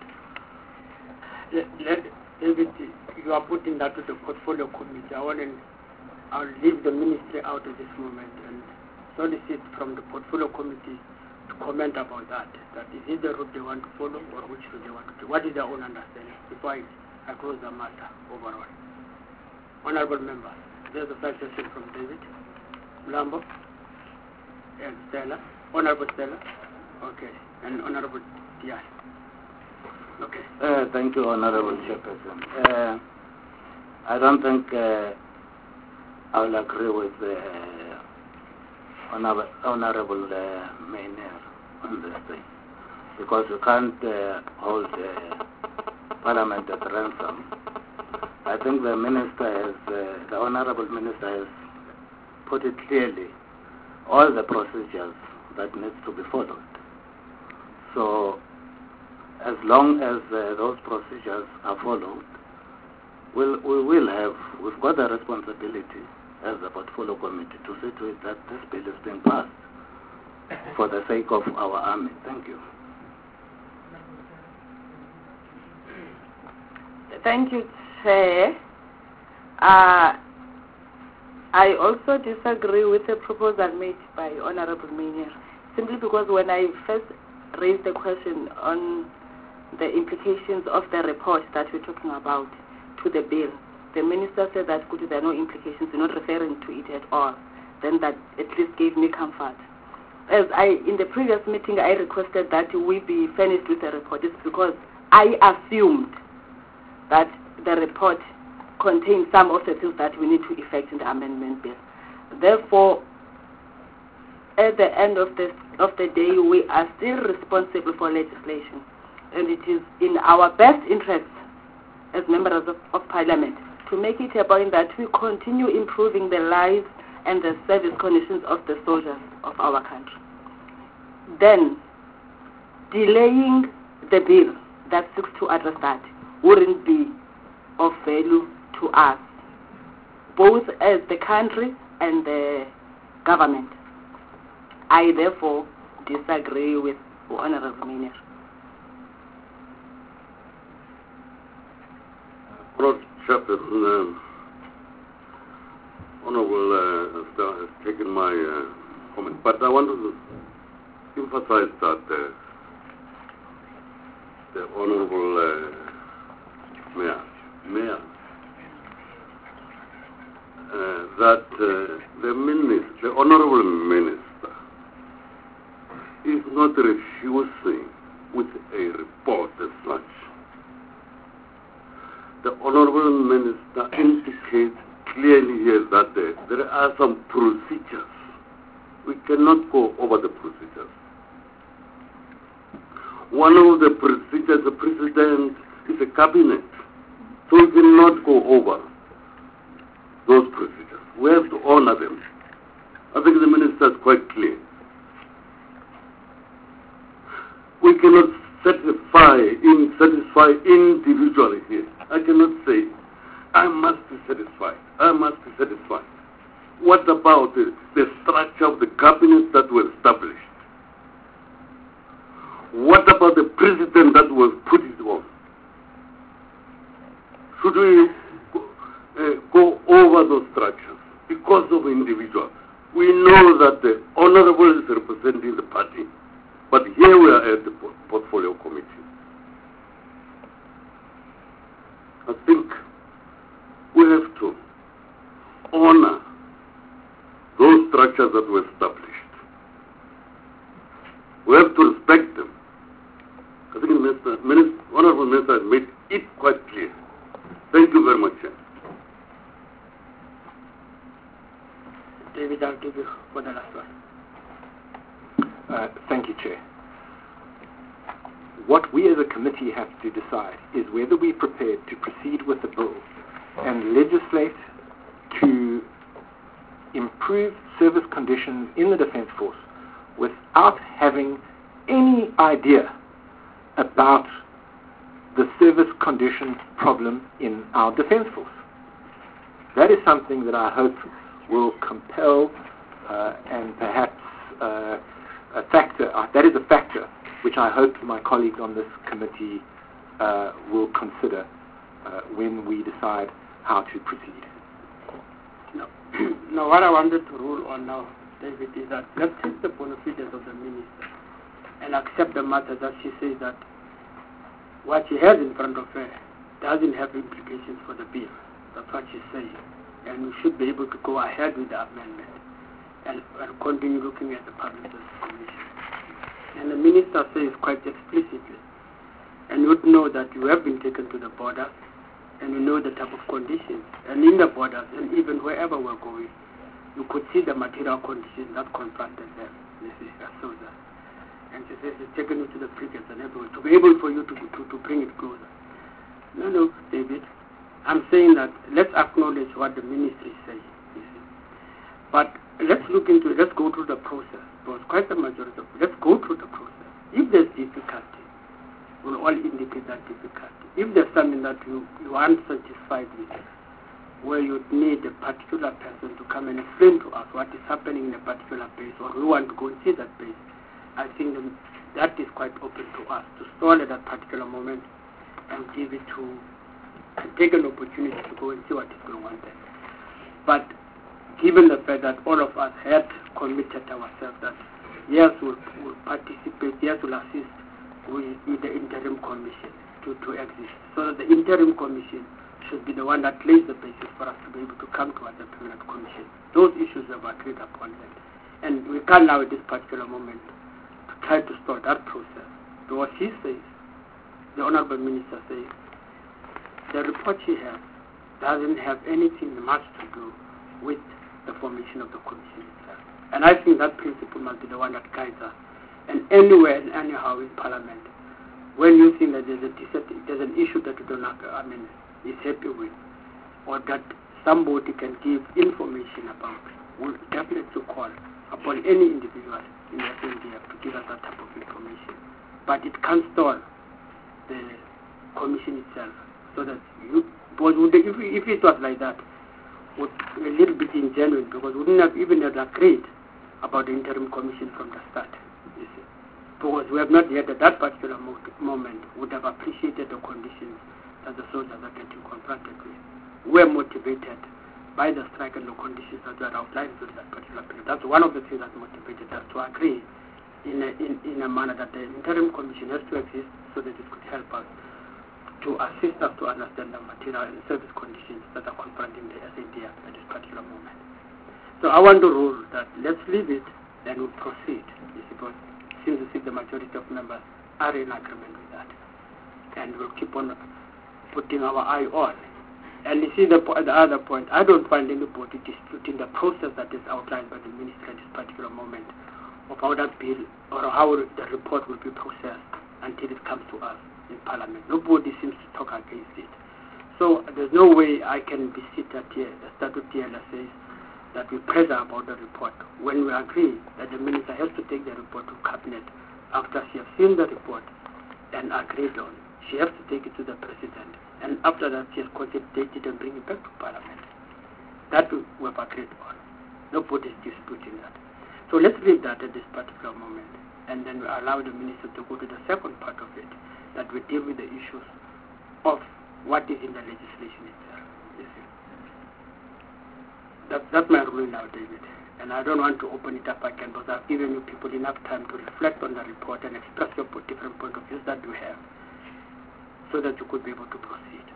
David, you are putting that to the portfolio committee. I'll leave the ministry out at this moment and solicit from the portfolio committee to comment about that. That is it the route they want to follow or which route they want to do? What is their own understanding before I close the matter overall? Honourable members, there's a first session from David, Lambo, and Stella. Honourable Stella, okay, and Honourable Diaz. Okay. Thank you, Honourable Chairperson. I don't think I will agree with Honourable Maynard on this thing, because you can't hold Parliament at ransom. I think the Minister has, the Honourable Minister has put it clearly, all the procedures that needs to be followed. So, as long as those procedures are followed, we've got a responsibility as a portfolio committee to see to it that this bill is being passed for the sake of our army. Thank you. Thank you, Chair. I also disagree with the proposal made by Honorable Menier, simply because when I first raised the question on the implications of the report that we're talking about to the bill, the minister said that there are no implications, we're not referring to it at all. Then that at least gave me comfort. As in the previous meeting, I requested that we be finished with the report. It's because I assumed that the report contains some of the things that we need to effect in the amendment bill. Therefore, at the end of the day, we are still responsible for legislation, and it is in our best interest as members of Parliament to make it a point that we continue improving the lives and the service conditions of the soldiers of our country. Then, delaying the bill that seeks to address that wouldn't be of value to us, both as the country and the government. I therefore disagree with Honorable Menier. Lord Chairperson, Honorable has taken my comment, but I want to emphasize that the Honorable Mayor, that the Honorable Minister is not refusing with a report as such. The Honorable Minister indicates clearly here that there are some procedures. We cannot go over the procedures. One of the procedures, the President is a cabinet, so we cannot go over those procedures. We have to honor them. I think the Minister is quite clear. We cannot satisfy individually here. I cannot say, I must be satisfied. I must be satisfied. What about the structure of the cabinet that was established? What about the president that was put it on? Should we go over those structures because of individuals? We know that the Honorable is representing the party, but here we are at the portfolio committee. I think we have to honor those structures that were established. We have to respect them. I think the Honorable Minister has made it quite clear. Thank you very much, Chair. David, I'll give you for the last one. Thank you, Chair. What we as a committee have to decide is whether we're prepared to proceed with the bill and legislate to improve service conditions in the Defence Force without having any idea about the service condition problem in our Defence Force. That is something that I hope will compel and perhaps a factor, that is a factor which I hope my colleagues on this committee will consider when we decide how to proceed. Now, what I wanted to rule on now, David, is that let's take the bona fides of the minister and accept the matter that she says that what she has in front of her doesn't have implications for the bill. That's what she's saying. And we should be able to go ahead with the amendment and continue looking at the Public Service Commission. And the minister says quite explicitly, and you would know that you have been taken to the border, and you know the type of conditions, and in the borders, and even wherever we're going, you could see the material conditions that confronted them, Mrs. Souza. And she says she's taken you to the frigates and everywhere to be able for you to bring it closer. No, David. I'm saying that let's acknowledge what the ministry is saying. But let's go through the process. Because quite the majority let's go through the process. If there's difficulty, we'll all indicate that difficulty. If there's something that you aren't satisfied with, where you need a particular person to come and explain to us what is happening in a particular place, or we want to go and see that place, I think that is quite open to us to stall at that particular moment and give it to, and take an opportunity to go and see what is going on there. But given the fact that all of us had committed ourselves that yes, we'll participate, yes, we'll assist with the interim commission to exist, so that the interim commission should be the one that lays the basis for us to be able to come to as a permanent commission. Those issues have agreed upon them. And we can't now at this particular moment to try to start that process. Because he says, the Honorable Minister says, the report he has doesn't have anything much to do with the formation of the commission itself. And I think that principle must be the one that guides us. And anywhere and anyhow in Parliament, when you think that there's an issue that you don't have, is happy with, or that somebody can give information about, we'll definitely call upon any individual in the SNDF to give us that type of information. But it can't stall the commission itself, so that if it was like that, would a little bit ingenuine, because we wouldn't have even have agreed about the interim commission from the start, you see. Because we have not yet at that particular moment would have appreciated the conditions that the soldiers are getting confronted with. We are motivated by the strike and the conditions that were outlined during that particular period. That's one of the things that motivated us to agree in a manner that the interim commission has to exist, so that it could help us to assist us to understand the material and service conditions that are confronting the SADF at this particular moment. So I want to rule that let's leave it and we'll proceed. Because since the majority of members are in agreement with that, and we'll keep on putting our eye on. And you see the other point, I don't find anybody disputing the process that is outlined by the minister at this particular moment of how that bill or how the report will be processed until it comes to us in Parliament. Nobody seems to talk against it. So there's no way I can be seated here, the statute here that says that we pressure about the report when we agree that the minister has to take the report to cabinet after she has seen the report and agreed on. She has to take it to the president, and after that she has consolidated and bring it back to Parliament. That we have agreed on. Nobody is disputing that. So let's leave that at this particular moment, and then we allow the minister to go to the second part of it, that we deal with the issues of what is in the legislation itself. That's my ruling now, David. And I don't want to open it up again, because I've given you people enough time to reflect on the report and express your different point of views that you have, so that you could be able to proceed.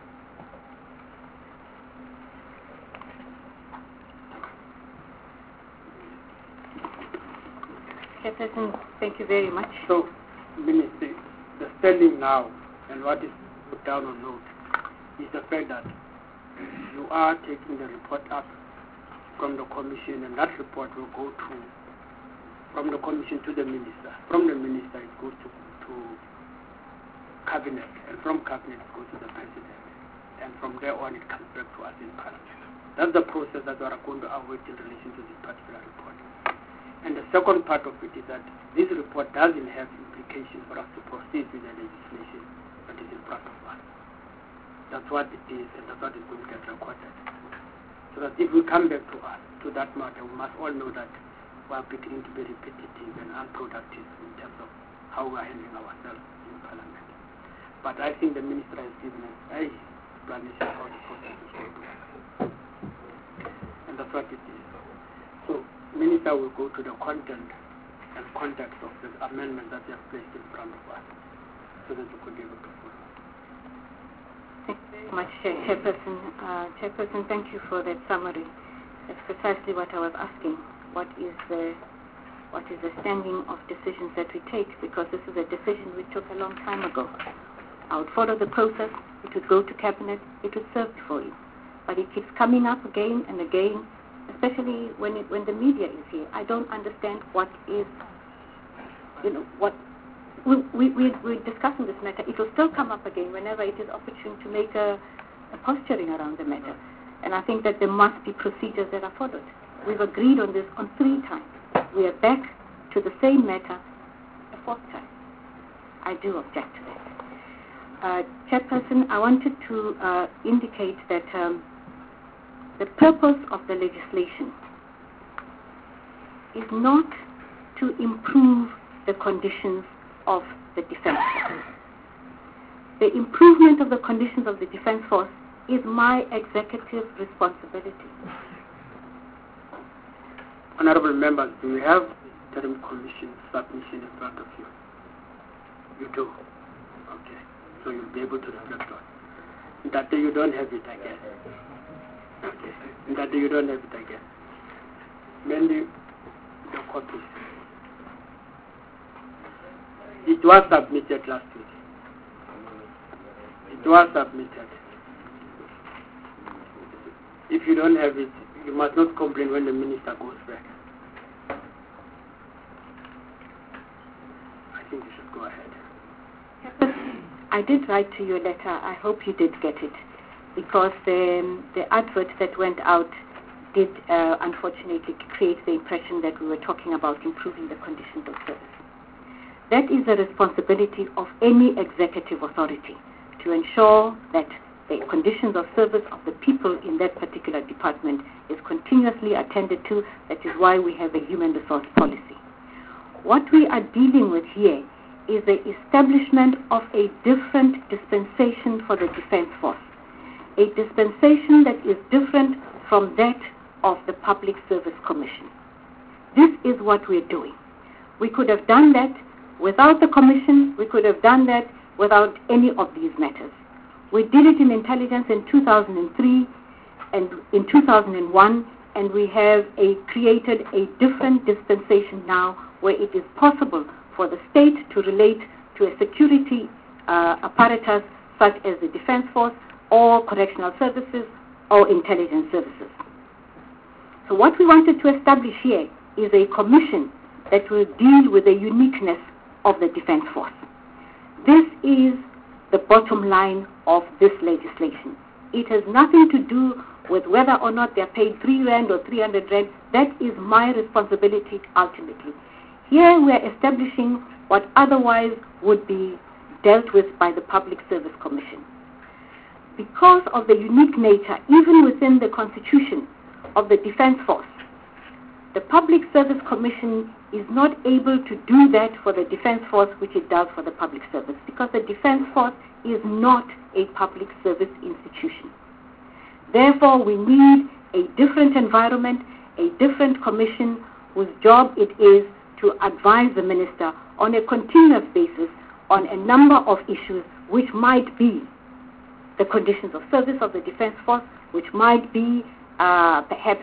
Chairperson, thank you very much. So, Minister, the standing now and what is put down on note is the fact that you are taking the report up from the commission, and that report will go from the commission to the minister. From the minister it goes to cabinet, and from cabinet it goes to the president, and from there on it comes back to us in Parliament. That's the process that we are going to await in relation to this particular report. And the second part of it is that this report doesn't have implications for us to proceed with the legislation that is in front of us. That's what it is, and that's what is going to get recorded. So that if we come back to us, to that matter, we must all know that we are beginning to be repetitive and unproductive in terms of how we are handling ourselves in Parliament. But I think the minister has given us a explanation how the process is going to happen. And that's what it is. So, minister will go to the content and context of the amendment that they have placed in front of us, so that we could be able to follow. Thank you very much, Chairperson. Chairperson, thank you for that summary. That's precisely what I was asking. What is the standing of decisions that we take? Because this is a decision we took a long time ago. I would follow the process. It would go to cabinet. It would serve before you. But it keeps coming up again and again, especially when the media is here. I don't understand what is, what. We're discussing this matter. It will still come up again whenever it is opportune to make a posturing around the matter. And I think that there must be procedures that are followed. We've agreed on this on 3 times. We are back to the same matter a 4th time. I do object to that. Chairperson, I wanted to indicate that the purpose of the legislation is not to improve the conditions of the defense force. The improvement of the conditions of the defense force is my executive responsibility. Honorable members, do you have interim commission submission in front of you? You do. Okay. So you'll be able to reflect on. That day you don't have it again. Okay. That day you don't have it again. Mainly the copies. It was submitted last week. It was submitted. If you don't have it, you must not complain when the minister goes back. I think you should go ahead. I did write to you a letter. I hope you did get it, because the advert that went out did unfortunately create the impression that we were talking about improving the conditions of service. That is the responsibility of any executive authority, to ensure that the conditions of service of the people in that particular department is continuously attended to. That is why we have a human resource policy. What we are dealing with here is the establishment of a different dispensation for the defense force, a dispensation that is different from that of the Public Service Commission. This is what we're doing. We could have done that without the commission. We could have done that without any of these matters. We did it in intelligence in 2003 and in 2001, and we have created a different dispensation now where it is possible for the state to relate to a security apparatus such as the defense force or correctional services or intelligence services. So what we wanted to establish here is a commission that will deal with the uniqueness of the defense force. This is the bottom line of this legislation. It has nothing to do with whether or not they're paid 3 Rand or 300 Rand. That is my responsibility ultimately. Here we are establishing what otherwise would be dealt with by the Public Service Commission. Because of the unique nature, even within the constitution of the Defense Force, the Public Service Commission is not able to do that for the Defense Force which it does for the public service, because the Defense Force is not a public service institution. Therefore, we need a different environment, a different commission whose job it is to advise the minister on a continuous basis on a number of issues which might be the conditions of service of the Defense Force, which might be perhaps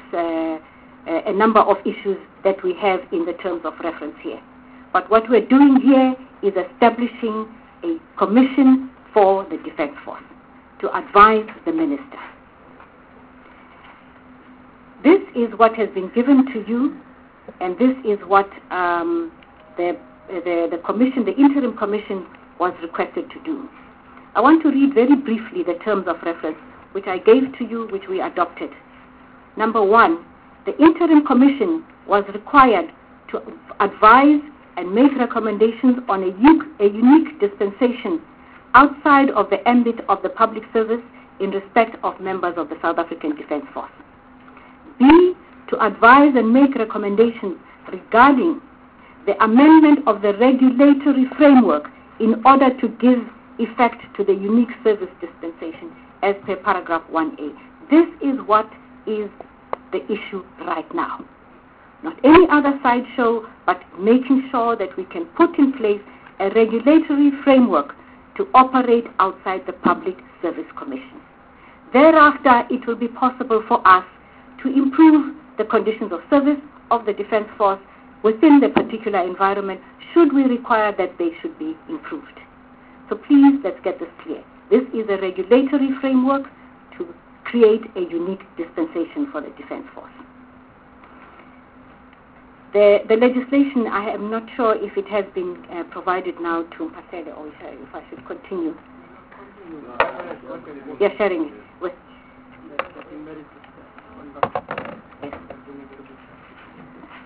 a number of issues that we have in the terms of reference here. But what we're doing here is establishing a commission for the Defense Force to advise the minister. This is what has been given to you, and this is what the commission, the interim commission, was requested to do. I want to read very briefly the terms of reference which I gave to you, which we adopted. Number 1, the interim commission was required to advise and make recommendations on a unique dispensation outside of the ambit of the public service in respect of members of the South African Defence Force. B, to advise and make recommendations regarding the amendment of the regulatory framework in order to give effect to the unique service dispensation as per paragraph 1A. This is what is the issue right now. Not any other sideshow, but making sure that we can put in place a regulatory framework to operate outside the Public Service Commission. Thereafter, it will be possible for us to improve the conditions of service of the Defense Force within the particular environment, should we require that they should be improved. So please, let's get this clear. This is a regulatory framework to create a unique dispensation for the Defense Force. The legislation, I am not sure if it has been provided now to Mpasele, or if I should continue. Yes, sharing it with. Yes.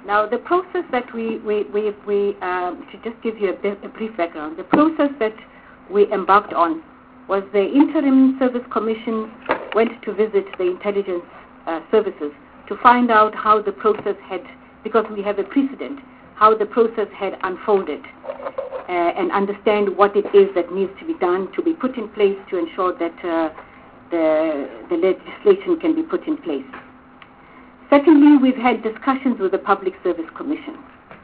Now, the process that to just give you a brief background, the process that we embarked on was the Interim Service Commission went to visit the intelligence services to find out how the process had, because we have a precedent, how the process had unfolded and understand what it is that needs to be done, to be put in place to ensure that the legislation can be put in place. Secondly, we've had discussions with the Public Service Commission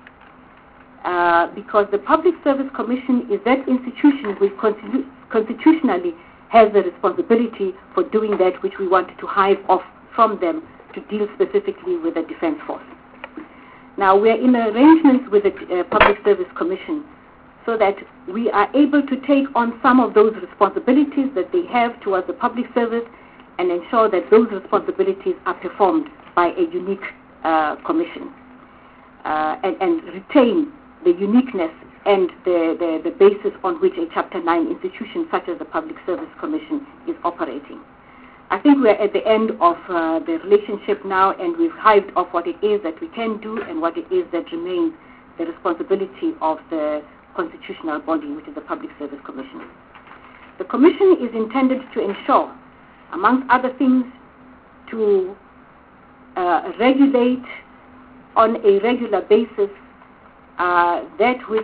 because the Public Service Commission is that institution which constitutionally has the responsibility for doing that which we wanted to hive off from them to deal specifically with the Defence Force. Now, we are in arrangements with the Public Service Commission so that we are able to take on some of those responsibilities that they have towards the public service and ensure that those responsibilities are performed by a unique commission and retain the uniqueness and the basis on which a Chapter 9 institution such as the Public Service Commission is operating. I think we're at the end of the relationship now, and we've hived off what it is that we can do and what it is that remains the responsibility of the constitutional body, which is the Public Service Commission. The Commission is intended to ensure, amongst other things, to regulate on a regular basis that which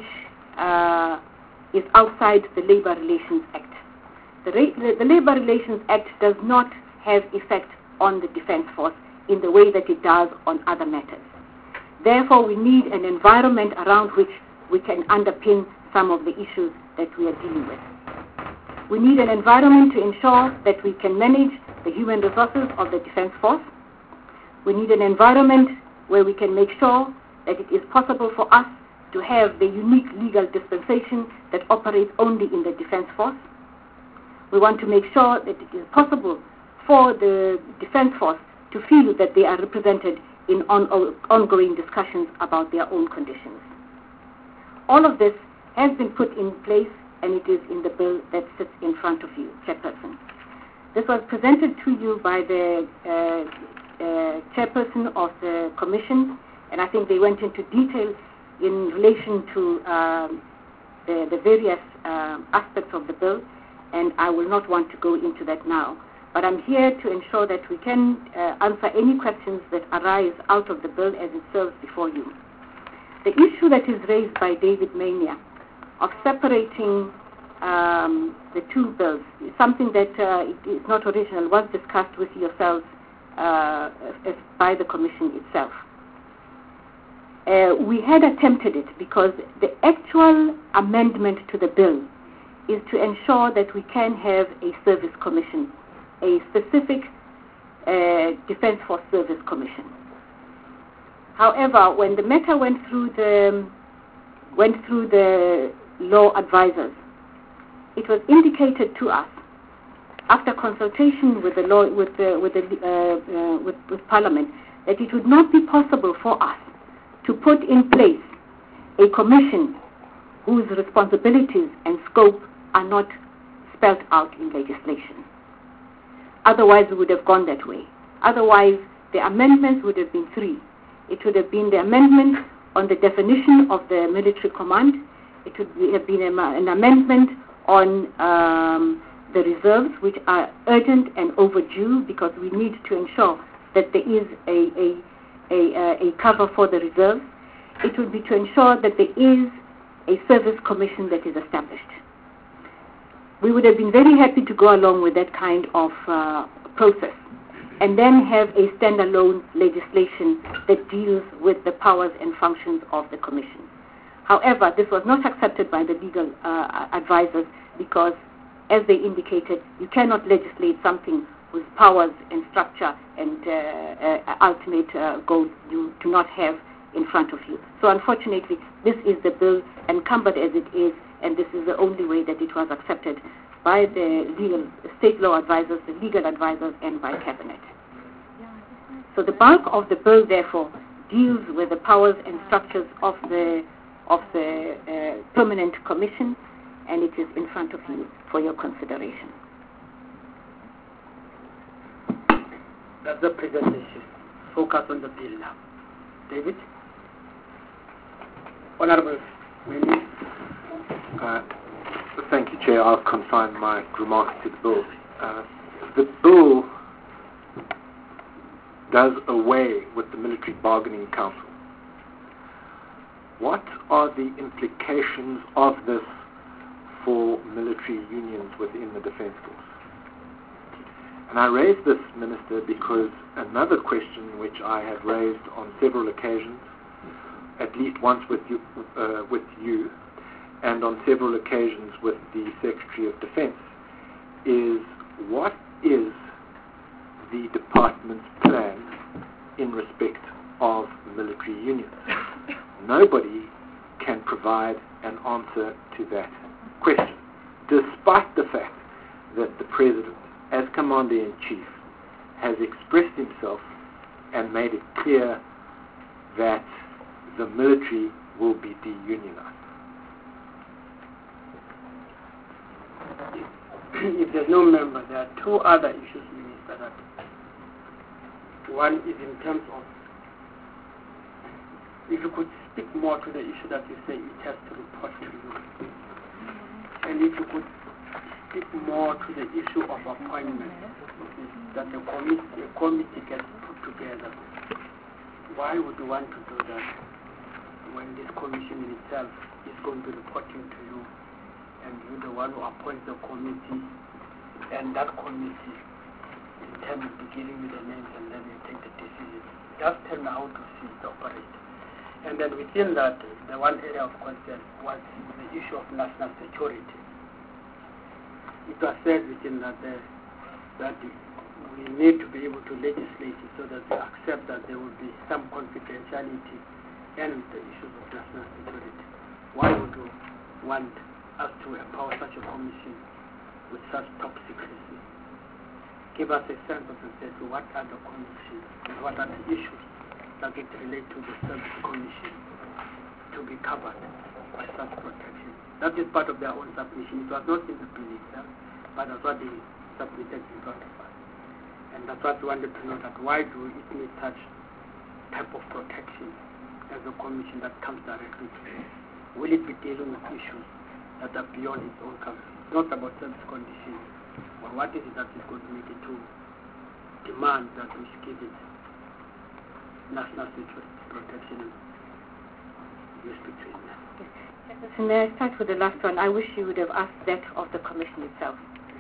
is outside the Labour Relations Act. The Labour Relations Act does not have effect on the Defence Force in the way that it does on other matters. Therefore, we need an environment around which we can underpin some of the issues that we are dealing with. We need an environment to ensure that we can manage the human resources of the Defence Force. We need an environment where we can make sure that it is possible for us to have the unique legal dispensation that operates only in the Defence Force. We want to make sure that it is possible for the Defence Force to feel that they are represented in ongoing discussions about their own conditions. All of this has been put in place, and it is in the bill that sits in front of you, Chairperson. This was presented to you by the Chairperson of the Commission, and I think they went into detail in relation to the various aspects of the bill, and I will not want to go into that now. But I'm here to ensure that we can answer any questions that arise out of the bill as it serves before you. The issue that is raised by David Mania of separating the two bills is something that is not original, was discussed with yourselves by the Commission itself. We had attempted it because the actual amendment to the bill is to ensure that we can have a service commission, a specific Defence Force Service Commission. However, when the matter went through the law advisors, it was indicated to us after consultation with the law with Parliament that it would not be possible for us to put in place a commission whose responsibilities and scope are not spelled out in legislation. Otherwise, we would have gone that way. Otherwise, the amendments would have been three. It would have been the amendment on the definition of the military command. It would have been an amendment on the reserves, which are urgent and overdue because we need to ensure that there is a cover for the reserves. It would be to ensure that there is a service commission that is established. We would have been very happy to go along with that kind of process and then have a standalone legislation that deals with the powers and functions of the Commission. However, this was not accepted by the legal advisors because, as they indicated, you cannot legislate something whose powers and structure and ultimate goals you do not have in front of you. So unfortunately, this is the bill, encumbered as it is, and this is the only way that it was accepted by the legal state law advisors, the legal advisors, and by Cabinet. So the bulk of the bill, therefore, deals with the powers and structures of the permanent commission, and it is in front of you for your consideration. That's the presentation. Focus on the bill now. David? Honorable Minister. Thank you, Chair. I'll confine my remarks to the bill. The bill does away with the Military Bargaining Council. What are the implications of this for military unions within the Defence Force? And I raise this, Minister, because another question which I have raised on several occasions, at least once with you, and on several occasions with the Secretary of Defence, is what is the department's plan in respect of military unions? Nobody can provide an answer to that question, despite the fact that the President, as Commander-in-Chief, has expressed himself and made it clear that the military will be deunionized. If there's no member, there are two other issues, Minister. That one is in terms of, if you could speak more to the issue that you say it has to report to you, and if you could speak more to the issue of appointment, that a committee gets put together. Why would you want to do that when this commission in itself is going to be reporting to you, and you're the one who appoints the committee, and that committee in terms of giving you the names and then you take the decision? Just tell me how to see it operate. And then within that, the one area of concern was the issue of national security. It was said within that that we need to be able to legislate it so that we accept that there will be some confidentiality and with the issues of national security. Why would you want us to empower such a commission with such top secrecy? Give us a sense of what are the commissions and what are the issues that it relate to the service commission to be covered by such protection. That is part of their own submission. It was not in the bill itself, but that's what they submitted in front of us. And that's what we wanted to know, that why do it need such type of protection as a commission that comes directly to it? Will it be dealing with issues that are beyond its own coverage? It's not about service conditions. Well, what is it that is going to make it to demand that we should give it national security protection? You speak to it now. So may I start with the last one? I wish you would have asked that of the Commission itself.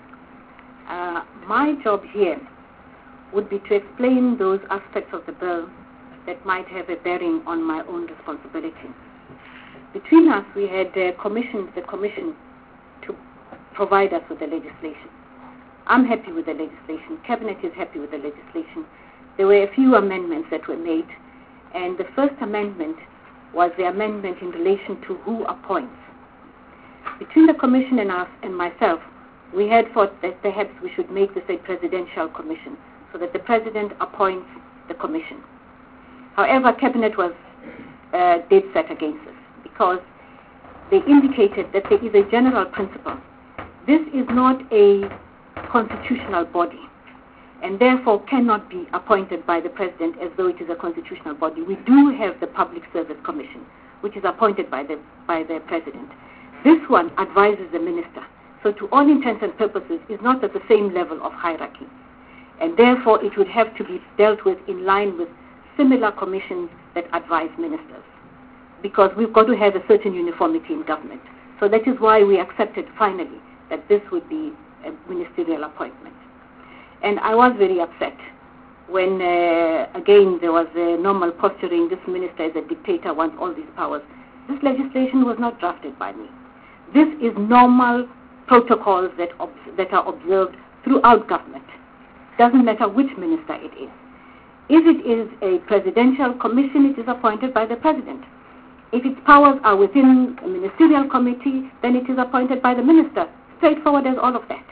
My job here would be to explain those aspects of the bill that might have a bearing on my own responsibility. Between us, we had commissioned the Commission to provide us with the legislation. I'm happy with the legislation. Cabinet is happy with the legislation. There were a few amendments that were made, and the first amendment was the amendment in relation to who appoints. Between the Commission and us and myself, we had thought that perhaps we should make this a presidential commission so that the President appoints the Commission. However, Cabinet was dead set against this because they indicated that there is a general principle. This is not a constitutional body and therefore cannot be appointed by the President as though it is a constitutional body. We do have the Public Service Commission, which is appointed by the President. This one advises the Minister. So to all intents and purposes is not at the same level of hierarchy. And therefore it would have to be dealt with in line with similar commissions that advise ministers. Because we've got to have a certain uniformity in government. So that is why we accepted finally that this would be a ministerial appointment. And I was very upset when, again, there was a normal posturing, this minister is a dictator, wants all these powers. This legislation was not drafted by me. This is normal protocols that are observed throughout government. Doesn't matter which minister it is. If it is a presidential commission, it is appointed by the President. If its powers are within a ministerial committee, then it is appointed by the minister. Straightforward as all of that.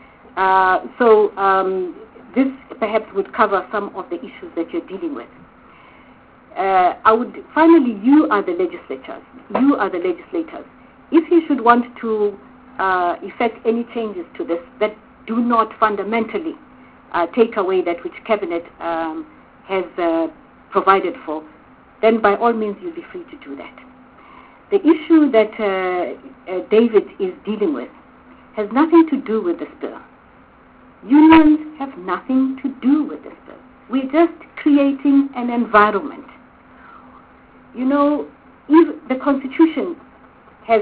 This perhaps would cover some of the issues that you're dealing with. Finally, you are the legislators. You are the legislators. If you should want to effect any changes to this that do not fundamentally take away that which Cabinet has provided for, then by all means you'll be free to do that. The issue that David is dealing with has nothing to do with this bill. Unions have nothing to do with this bill. We're just creating an environment. You know, if the Constitution has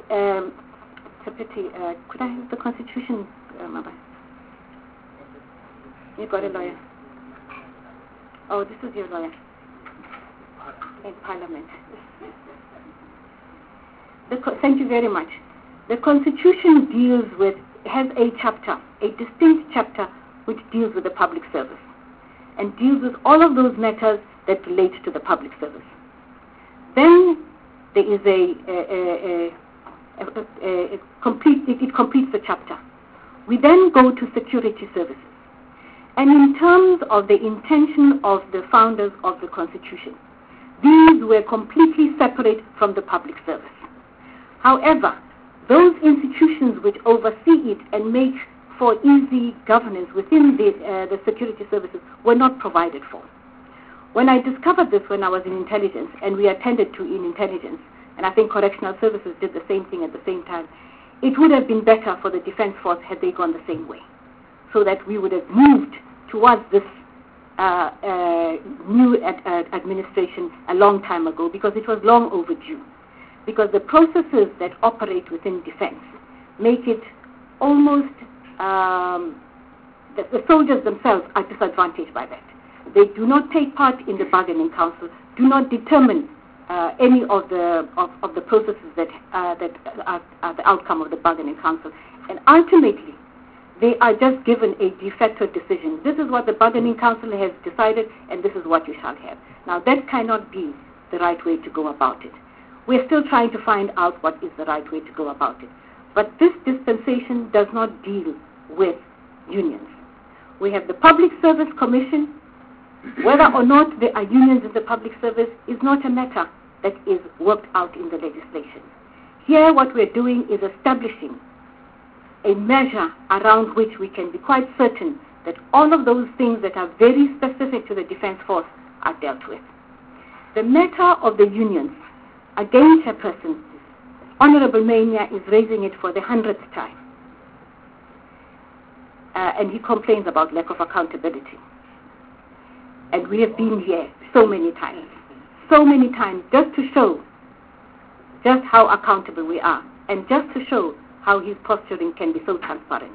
could I have the Constitution, Mama? You got a lawyer? Oh, this is your lawyer. In Parliament. Thank you very much. The Constitution has a chapter, a distinct chapter, which deals with the public service and deals with all of those matters that relate to the public service. Then there is it completes the chapter. We then go to security services. And in terms of the intention of the founders of the Constitution, these were completely separate from the public service. However, those institutions which oversee it and make for easy governance within the security services were not provided for. When I discovered this when I was in intelligence, and we attended to in intelligence, and I think correctional services did the same thing at the same time, it would have been better for the Defense Force had they gone the same way, so that we would have moved towards this new administration a long time ago, because it was long overdue. Because the processes that operate within defense make it almost, the soldiers themselves are disadvantaged by that. They do not take part in the bargaining council, do not determine any of the processes that are the outcome of the bargaining council. And ultimately, they are just given a de facto decision. This is what the bargaining council has decided, and this is what you shall have. Now, that cannot be the right way to go about it. We're still trying to find out what is the right way to go about it. But this dispensation does not deal with unions. We have the Public Service Commission. Whether or not there are unions in the public service is not a matter that is worked out in the legislation. Here, what we're doing is establishing a measure around which we can be quite certain that all of those things that are very specific to the Defense Force are dealt with. The matter of the unions, again, Chairperson, Honorable Mania is raising it for the 100th time. And he complains about lack of accountability. And we have been here so many times, just to show just how accountable we are, and just to show how his posturing can be so transparent.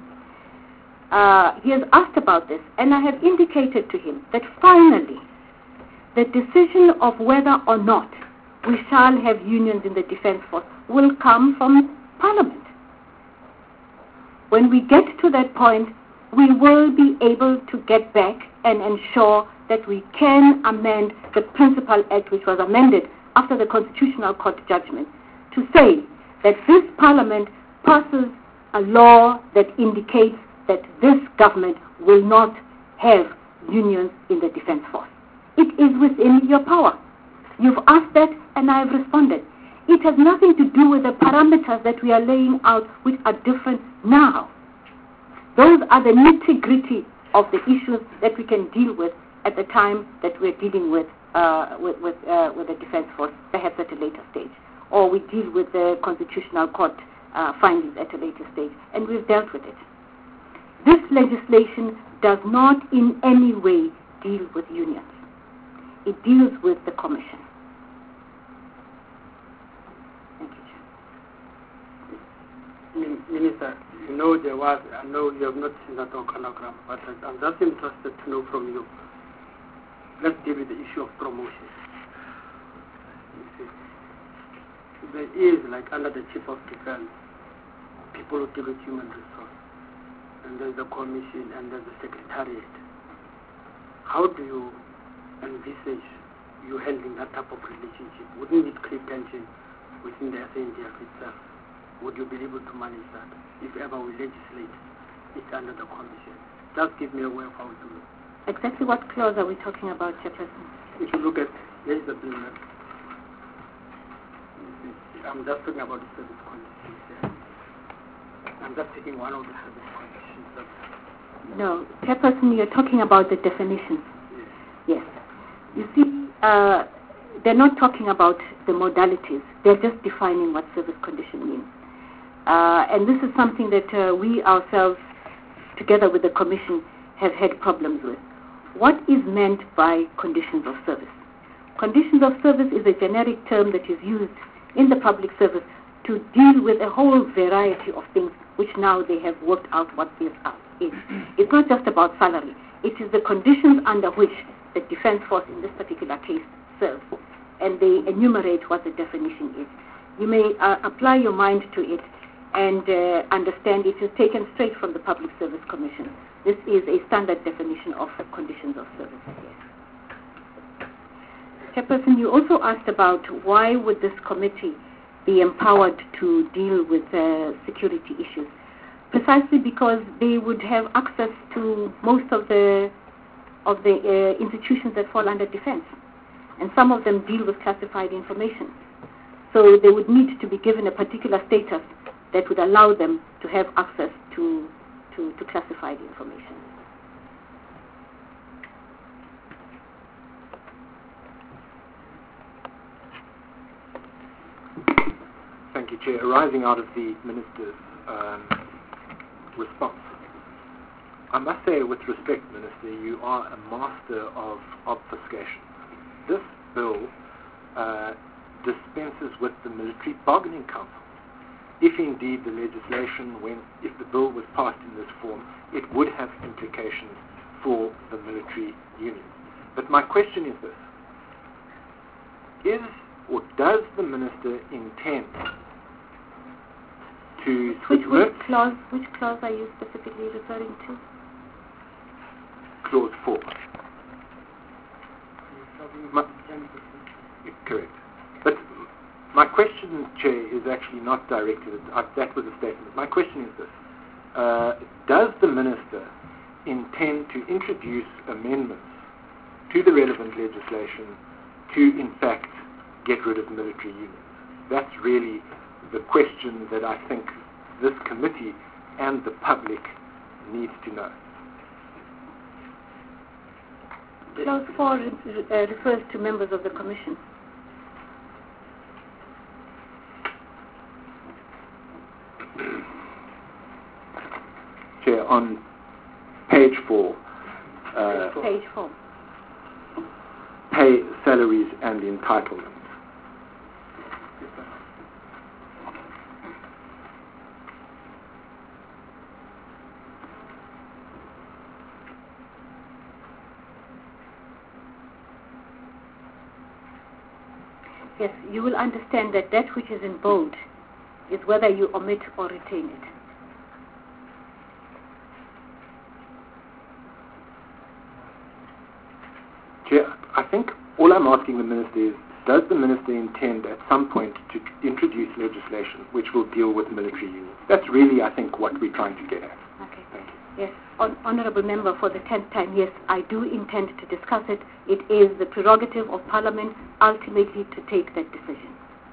He has asked about this, and I have indicated to him that finally, the decision of whether or not we shall have unions in the Defense Force will come from Parliament. When we get to that point, we will be able to get back and ensure that we can amend the Principal Act, which was amended after the Constitutional Court judgment, to say that this Parliament passes a law that indicates that this government will not have unions in the Defense Force. It is within your power. You've asked that, and I have responded. It has nothing to do with the parameters that we are laying out, which are different now. Those are the nitty-gritty of the issues that we can deal with at the time that we're dealing with the Defense Force, perhaps at a later stage. Or we deal with the Constitutional Court findings at a later stage, and we've dealt with it. This legislation does not in any way deal with unions. It deals with the Commission. Thank you, Chair. Minister, I know you have not seen that organogram, but I'm just interested to know from you. Let's deal with the issue of promotion. There is, like under the Chief of Defense, people who deal with human resource, and there's the Commission, and there's the Secretariat. How do you envisage you handling that type of relationship? Wouldn't it create tension within the SANDF itself? Would you be able to manage that if ever we legislate it under the Commission? Just give me a way of how to do it. Exactly what clause are we talking about, Chairperson? If you look at, here's the bill. I'm just talking about the service conditions. I'm just taking one of the service conditions. No, Chairperson, you're talking about the definitions. Yes. You see, they're not talking about the modalities. They're just defining what service condition means. And this is something that we ourselves, together with the Commission, have had problems with. What is meant by conditions of service? Conditions of service is a generic term that is used in the public service to deal with a whole variety of things which now they have worked out what this is. It's not just about salary. It is the conditions under which the Defence Force in this particular case serves. And they enumerate what the definition is. You may apply your mind to it and understand it is taken straight from the Public Service Commission. This is a standard definition of conditions of service. Yes. Chairperson, you also asked about why would this committee be empowered to deal with security issues. Precisely because they would have access to most of the institutions that fall under defense. And some of them deal with classified information. So they would need to be given a particular status that would allow them to have access to classified information. Thank you, Chair. Arising out of the Minister's response, I must say with respect, Minister, you are a master of obfuscation. This bill dispenses with the Military Bargaining Council. If indeed the legislation, if the bill was passed in this form, it would have implications for the military unions. But my question is this: does the Minister intend to which clause are you specifically referring to? Clause 4. Correct. But my question, Chair, is actually not directed at that was a statement. My question is this: does the Minister intend to introduce amendments to the relevant legislation to, in fact, get rid of military unions? That's really the question that I think this committee and the public needs to know. Clause 4 refers to members of the Commission. Chair, on page 4. Page 4. Pay, salaries and entitlements. Yes, you will understand that that which is in bold is whether you omit or retain it. Chair, I think all I'm asking the Minister is, does the Minister intend at some point to introduce legislation which will deal with military unions? That's really, I think, what we're trying to get at. Okay. Thank you. Yes, Honourable Member, for the 10th time, yes, I do intend to discuss it. It is the prerogative of Parliament ultimately to take that decision.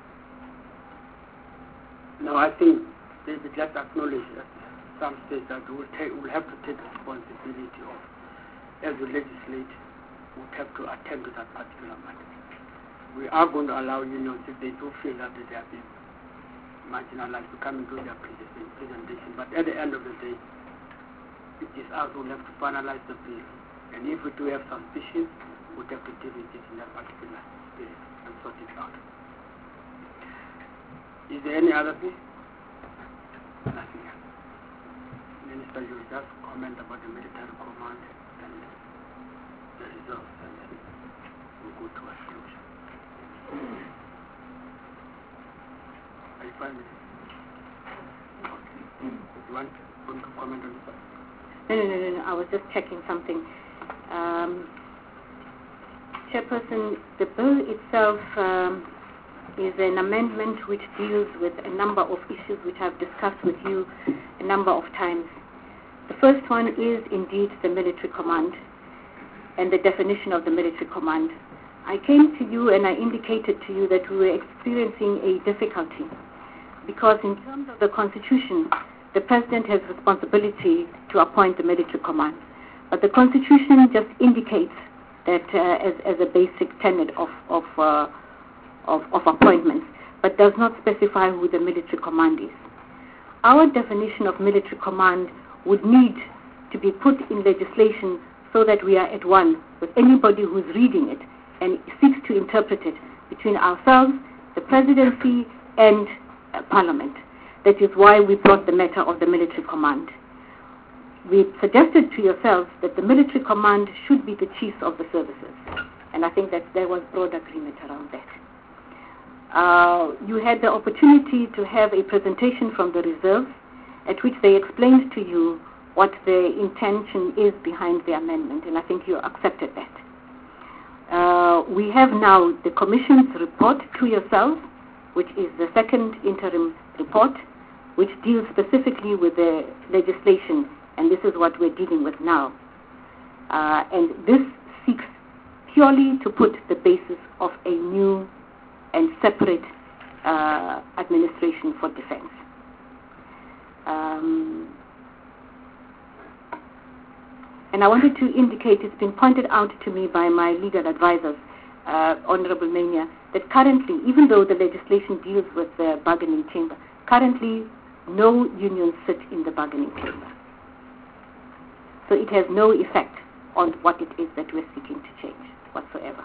No, I think they would just acknowledge at some stage that we'll have to take responsibility of, as we legislate, we'll have to attend to that particular matter. We are going to allow unions, if they do feel that they have been marginalized, to come and do their presentation. But at the end of the day, it is us who will have to finalize the bill. And if we do have suspicions, we'll have to deal with it in that particular spirit and sort it out. Is there any other thing? Nothing else. Minister, you will just comment about the military command and the results, and then we'll go to a solution. Are you fine with it? Okay. You want to comment on this? No. I was just checking something. Chairperson, the bill itself is an amendment which deals with a number of issues which I've discussed with you a number of times. The first one is indeed the military command and the definition of the military command. I came to you and I indicated to you that we were experiencing a difficulty because in terms of the Constitution, the President has responsibility to appoint the military command. But the Constitution just indicates that as a basic tenet of appointments, but does not specify who the military command is. Our definition of military command would need to be put in legislation so that we are at one with anybody who's reading it and seeks to interpret it between ourselves, the presidency, and Parliament. That is why we brought the matter of the military command. We suggested to yourselves that the military command should be the chiefs of the services, and I think that there was broad agreement around that. You had the opportunity to have a presentation from the reserve at which they explained to you what the intention is behind the amendment, and I think you accepted that. We have now the Commission's report to yourselves, which is the second interim report, which deals specifically with the legislation, and this is what we're dealing with now. And this seeks purely to put the basis of a new and separate administration for defense. And I wanted to indicate, it's been pointed out to me by my legal advisors, Honorable Mania, that currently, even though the legislation deals with the bargaining chamber, currently no unions sit in the bargaining chamber. So it has no effect on what it is that we're seeking to change whatsoever.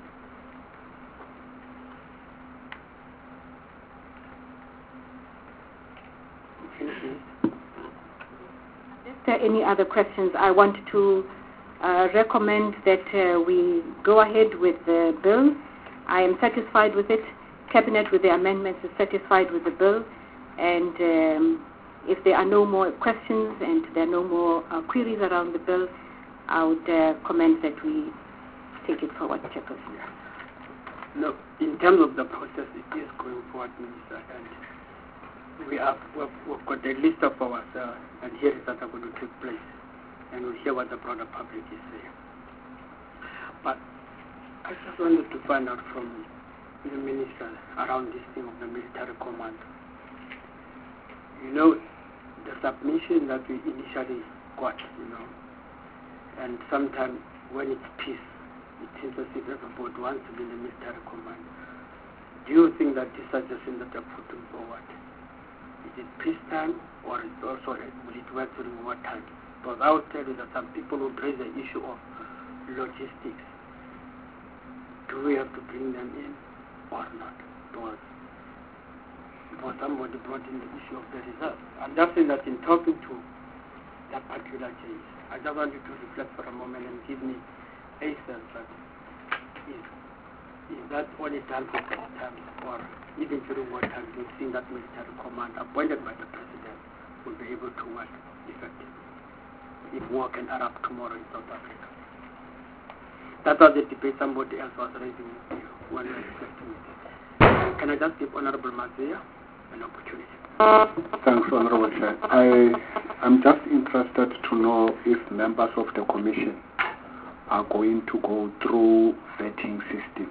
If there are any other questions, I want to recommend that we go ahead with the bill. I am satisfied with it. Cabinet with the amendments is satisfied with the bill. And if there are no more questions and there are no more queries around the bill, I would commend that we take it forward, Chairperson. No, in terms of the process, it is going forward, Minister, and we've got a list of our and hearings that are going to take place, and we'll hear what the broader public is saying. But I just wanted to find out from the Minister around this thing of the military command. You know, the submission that we initially got, and sometimes when it's peace, it seems as if everybody wants to be in the military command. Do you think that this suggestion that they're putting forward, is it peacetime or is it also will it work during wartime? Because I would tell you that some people would raise the issue of logistics. Do we have to bring them in or not? Because somebody brought in the issue of the reserve. I'm just saying that in talking to that particular case, I just want you to reflect for a moment and give me a sense that is that only done for time or even during wartime, do you think that military command appointed by the president will be able to work effectively if war can erupt tomorrow in South Africa? That was the debate somebody else was raising when we were discussing it. Can I just give Honorable Mazia an opportunity? Thanks, Honorable Chair. I'm just interested to know if members of the Commission are going to go through vetting system.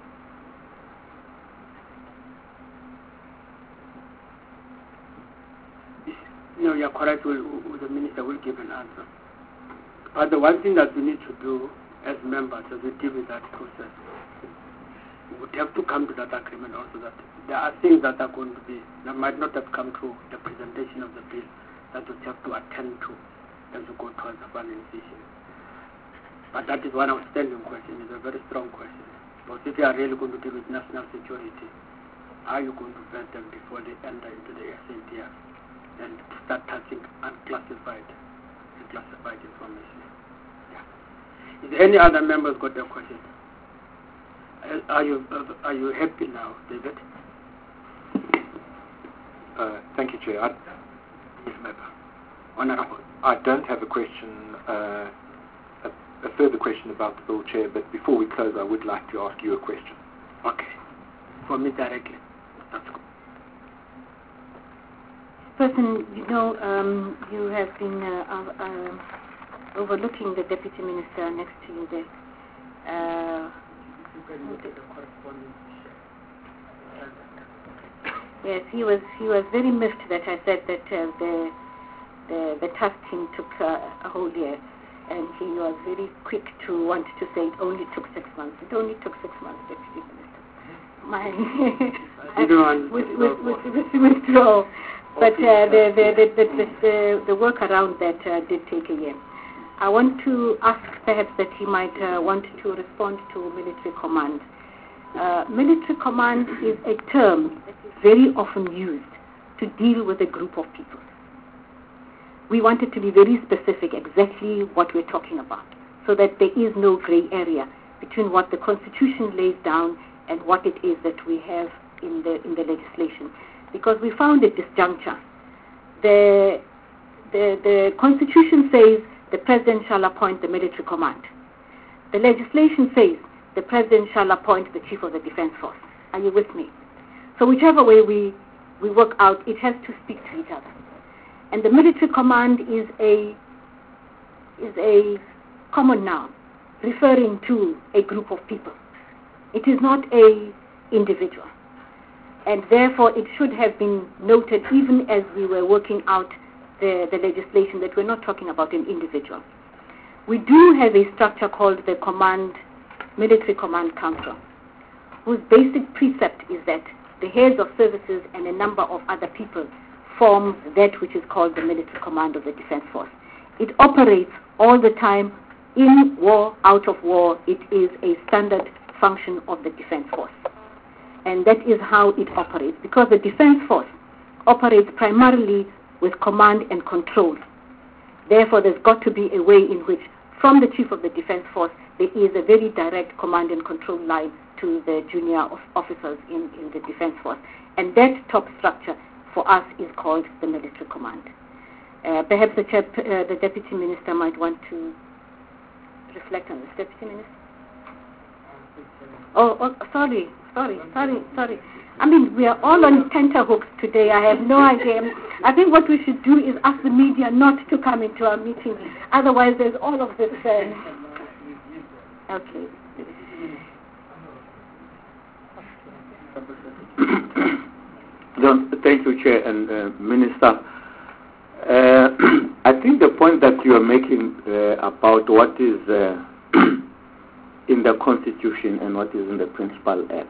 No, you're correct. The Minister will give an answer. But the one thing that we need to do as members, as we deal with that process, we would have to come to that agreement also that there are things that are going to be, that might not have come through the presentation of the bill, that we have to attend to as we go towards the finalization. But that is one outstanding question. It's a very strong question. Because if you are really going to deal with national security, how are you going to vet them before they enter into the SADF and start touching unclassified and classified information? Yeah. Is there any other members got their questions? Are you happy now, David? Thank you, Chair. Honorable. I don't have a question, a further question about the bill, Chair, but before we close, I would like to ask you a question. Okay. For me directly. That's good. Person, you have been overlooking the Deputy Minister next to you there. Yes, he was very miffed that I said that the task team took a whole year. and he was very quick to want to say it only took 6 months. It only took 6 months, Deputy Minister. Withdrawal. But the work around that did take a year. I want to ask perhaps that he might want to respond to military command. Military command is a term that is very often used to deal with a group of people. We wanted to be very specific exactly what we're talking about, so that there is no gray area between what the Constitution lays down and what it is that we have in the legislation. Because we found at this juncture, the Constitution says the President shall appoint the military command. The legislation says the President shall appoint the Chief of the Defense Force. Are you with me? So whichever way we work out, it has to speak to each other. And the military command is a common noun referring to a group of people. It is not a individual. And therefore it should have been noted even as we were working out the legislation that we're not talking about an individual. We do have a structure called the Military Command Council, whose basic precept is that the heads of services and a number of other people form that which is called the Military Command of the Defense Force. It operates all the time, in war, out of war. It is a standard function of the Defense Force. And that is how it operates, because the Defense Force operates primarily with command and control. Therefore, there's got to be a way in which, from the Chief of the Defense Force, there is a very direct command and control line to the junior officers in the Defense Force. And that top structure for us is called the military command. Perhaps the Deputy Minister might want to reflect on this. Deputy Minister? Sorry. I mean, we are all on tenterhooks today. I have no idea. I think what we should do is ask the media not to come into our meeting. Otherwise, there's all of this. Okay. Thank you, Chair and Minister. I think the point that you are making about what is in the Constitution and what is in the Principal Act,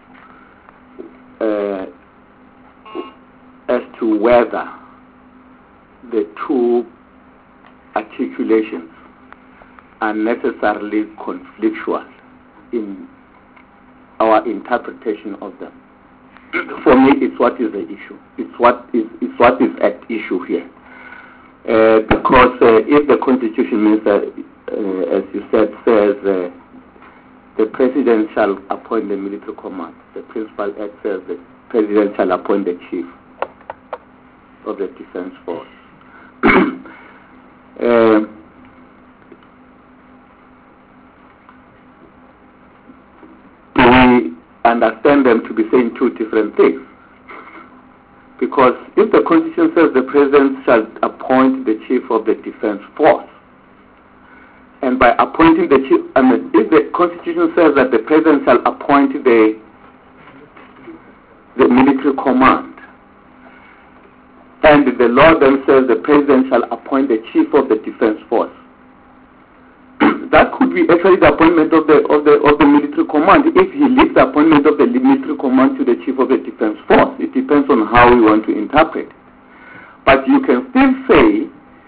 as to whether the two articulations are necessarily conflictual in our interpretation of them. For me, it's what is the issue. It's what is at issue here. Because if the Constitution means that, as you said, says the President shall appoint the military command, the Principal Act says the President shall appoint the Chief of the Defense Force. Do we understand them to be saying two different things? Because if the Constitution says the President shall appoint the Chief of the Defense Force, and by appointing the Chief, if the Constitution says that the President shall appoint the military command, and the law then says the President shall appoint the Chief of the Defense Force, that could be actually the appointment of the military command. If he leaves the appointment of the military command to the Chief of the Defense Force, it depends on how we want to interpret. But you can still say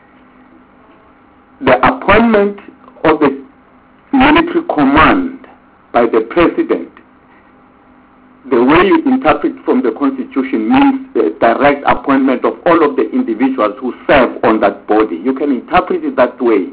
the appointment of the military command by the President, the way you interpret from the Constitution, means the direct appointment of all of the individuals who serve on that body. You can interpret it that way.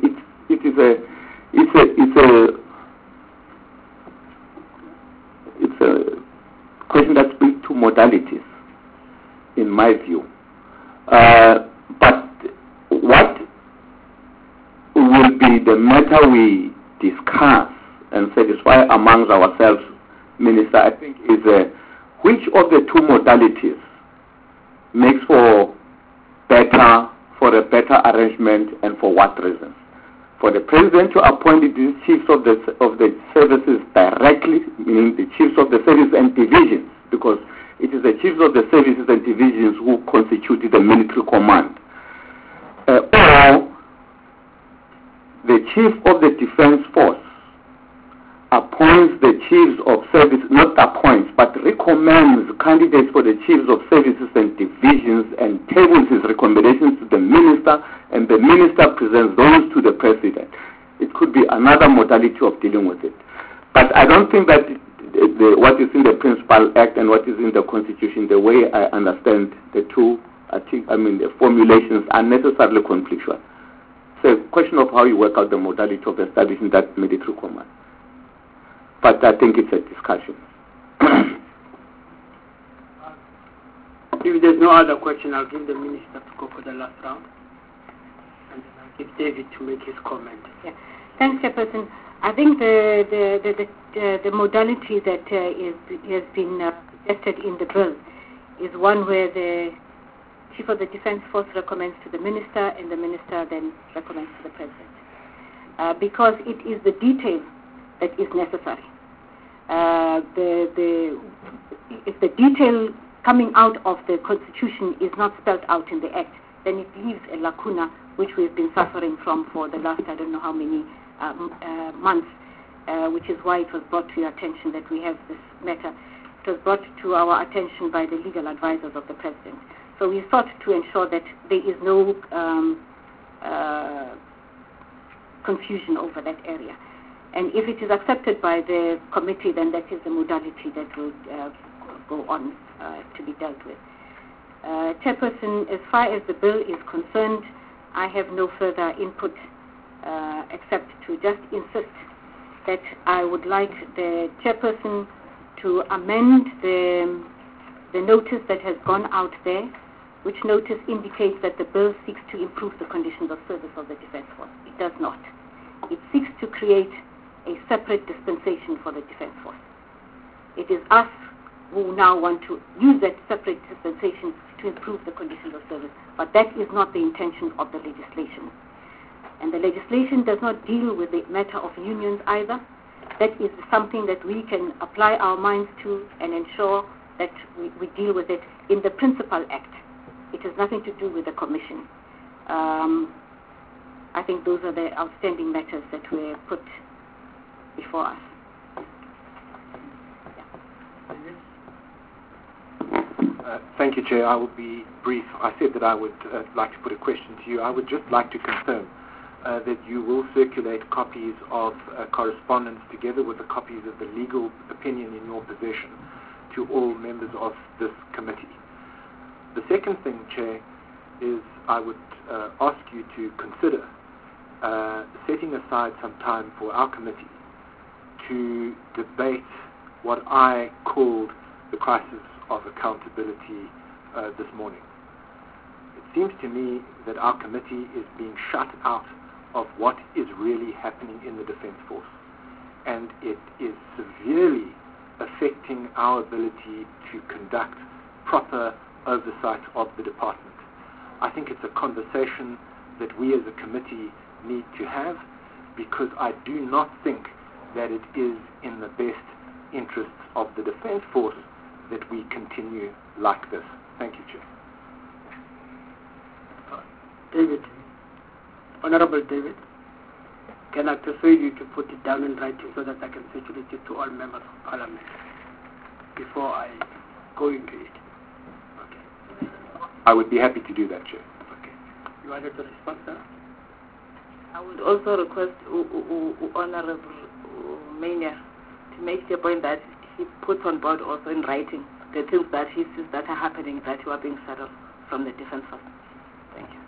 It's a question that speaks to modalities, in my view. But what will be the matter we discuss and satisfy amongst ourselves, Minister, I think, is which of the two modalities makes for a better arrangement, and for what reasons? For the President to appoint the chiefs of the services directly, meaning the chiefs of the services and divisions, because it is the chiefs of the services and divisions who constitute the military command, or the the Chief of the Defence Force appoints the chiefs of service, not appoints, but recommends candidates for the chiefs of services and divisions and tables his recommendations to the minister, and the minister presents those to the president. It could be another modality of dealing with it. But I don't think that what is in the Principal Act and what is in the Constitution, the way I understand the two, the formulations are necessarily conflictual. It's a question of how you work out the modality of establishing that military command. But I think it's a discussion. If there's no other question, I'll give the minister to go for the last round. And then I'll give David to make his comment. Yeah. Thanks, Chairperson. I think the modality that has been suggested in the bill is one where the Chief of the Defence Force recommends to the minister, and the minister then recommends to the president. Because it is the detail that is necessary. If the detail coming out of the Constitution is not spelled out in the Act, then it leaves a lacuna which we've been suffering from for the last I don't know how many months, which is why it was brought to your attention that we have this matter. It was brought to our attention by the legal advisors of the President. So we sought to ensure that there is no confusion over that area. And if it is accepted by the committee, then that is the modality that will go on to be dealt with. Chairperson, as far as the bill is concerned, I have no further input except to just insist that I would like the chairperson to amend the notice that has gone out there, which notice indicates that the bill seeks to improve the conditions of service of the Defence Force. It does not. It seeks to create a separate dispensation for the Defence Force. It is us who now want to use that separate dispensation to improve the conditions of service, but that is not the intention of the legislation. And the legislation does not deal with the matter of unions either. That is something that we can apply our minds to and ensure that we deal with it in the Principal Act. It has nothing to do with the Commission. I think those are the outstanding matters that were put before us. Thank you, Chair. I will be brief. I said that I would like to put a question to you. I would just like to confirm that you will circulate copies of correspondence together with the copies of the legal opinion in your possession to all members of this committee. The second thing, Chair, is I would ask you to consider setting aside some time for our committee to debate what I called the crisis of accountability this morning. It seems to me that our committee is being shut out of what is really happening in the Defence Force, and it is severely affecting our ability to conduct proper oversight of the department. I think it's a conversation that we as a committee need to have, because I do not think that it is in the best interests of the Defence Force that we continue like this. Thank you, Chair. David, Honorable David, can I persuade you to put it down in writing so that I can circulate it to all members of Parliament before I go into it? Okay. I would be happy to do that, Chair. Okay. You wanted to respond, sir? I would also request Honorable Mania to make the point that he puts on board also in writing the things that he sees that are happening, that you are being settled from the Defence Force. Thank you.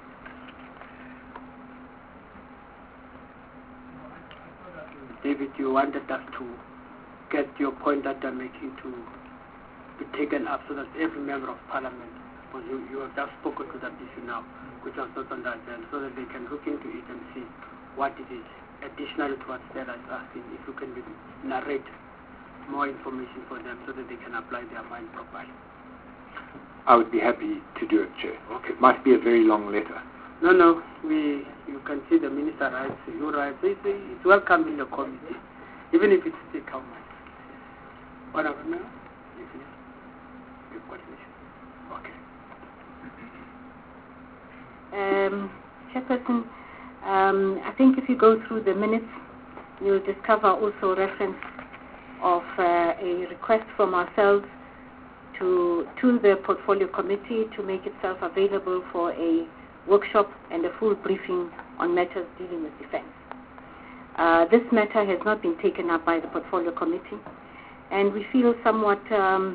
David, you wanted us to get your point that you're making to be taken up so that every member of Parliament, because you have just spoken to that issue now, which was not on the agenda, so that they can look into it and see what it is, additional to what Stella is asking, if you can narrate more information for them so that they can apply their mind properly. I would be happy to do it, Chair. Okay. It might be a very long letter. No, you can see the minister writes, you write, it's welcome in the committee, even if it's still how much. Whatever, no? You finish? You've got it. Okay. Chairperson, I think if you go through the minutes, you'll discover also reference of a request from ourselves to the portfolio committee to make itself available for a workshop and a full briefing on matters dealing with defense. This matter has not been taken up by the portfolio committee, and we feel somewhat, in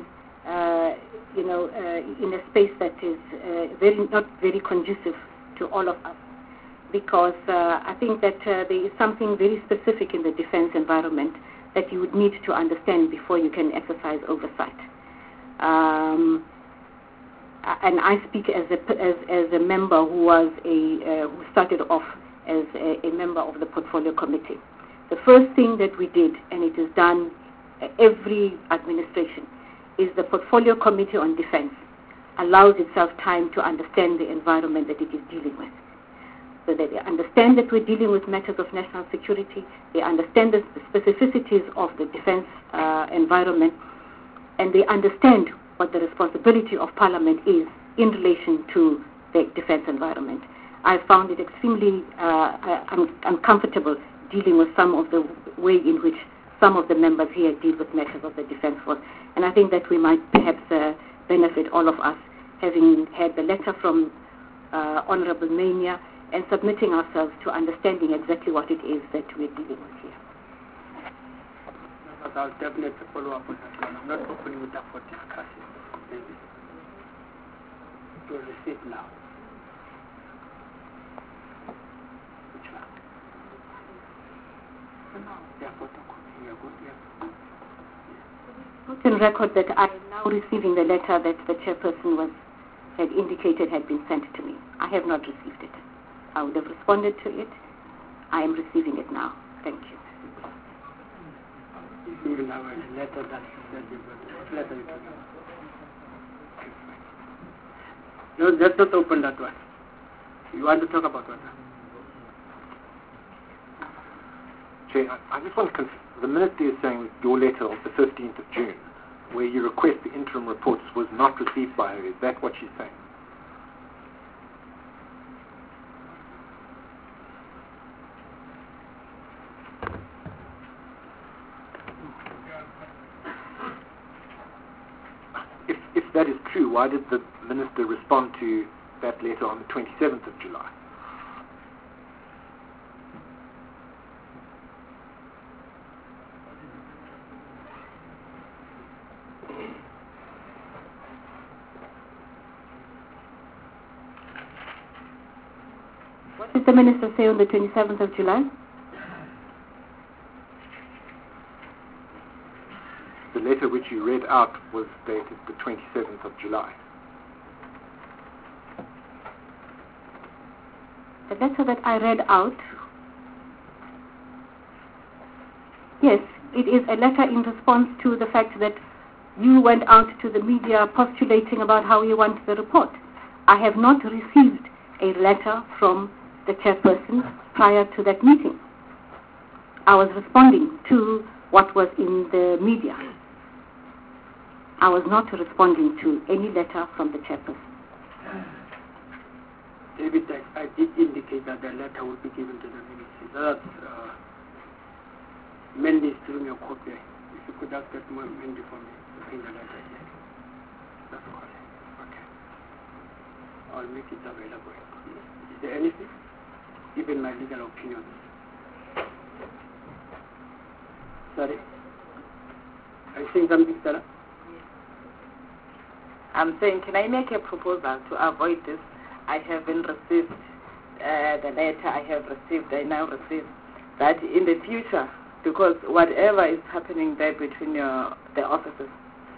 a space that is not very conducive to all of us, because I think that there is something very specific in the defense environment that you would need to understand before you can exercise oversight. And I speak as a member who was who started off as a member of the portfolio committee. The first thing that we did, and it is done every administration, is the portfolio committee on defense allows itself time to understand the environment that it is dealing with. So that they understand that we're dealing with matters of national security, they understand the specificities of the defense environment, and they understand what the responsibility of Parliament is in relation to the defense environment. I found it extremely uncomfortable dealing with some of the way in which some of the members here deal with matters of the defense force. And I think that we might perhaps benefit, all of us, having had the letter from Honorable Mania and submitting ourselves to understanding exactly what it is that we're dealing with here. But I'll definitely follow up on that one. I'm not opening it up for discussion. Maybe. To receive now. Which one? Yeah, photocopy. Yeah, good. Yeah. Put in record that I am now receiving the letter that the chairperson had indicated had been sent to me. I have not received it. I would have responded to it. I am receiving it now. Thank you. You will have a letter that you got. What letter you got? No, let's not open that one. You want to talk about what? Chair, I just want to confirm. The Minister is saying your letter of the 15th of June, where you request the interim reports, was not received by her. Is that what she's saying? If that is true, why did the Minister respond to that letter on the 27th of July? What did the Minister say on the 27th of July? The letter which you read out was dated the 27th of July. The letter that I read out, yes, it is a letter in response to the fact that you went out to the media postulating about how you want the report. I have not received a letter from the chairperson prior to that meeting. I was responding to what was in the media. I was not responding to any letter from the chairperson. David, I did indicate that the letter will be given to the ministry. That's Mendy is doing your copy. If you could ask that Mendy for me to bring the letter here. That's all. Okay. I'll make it available. Is there anything? Even my legal opinion. Sorry? Are you saying something, Sarah? I'm saying, can I make a proposal to avoid this? I haven't received the letter I now receive that in the future, because whatever is happening there between the officers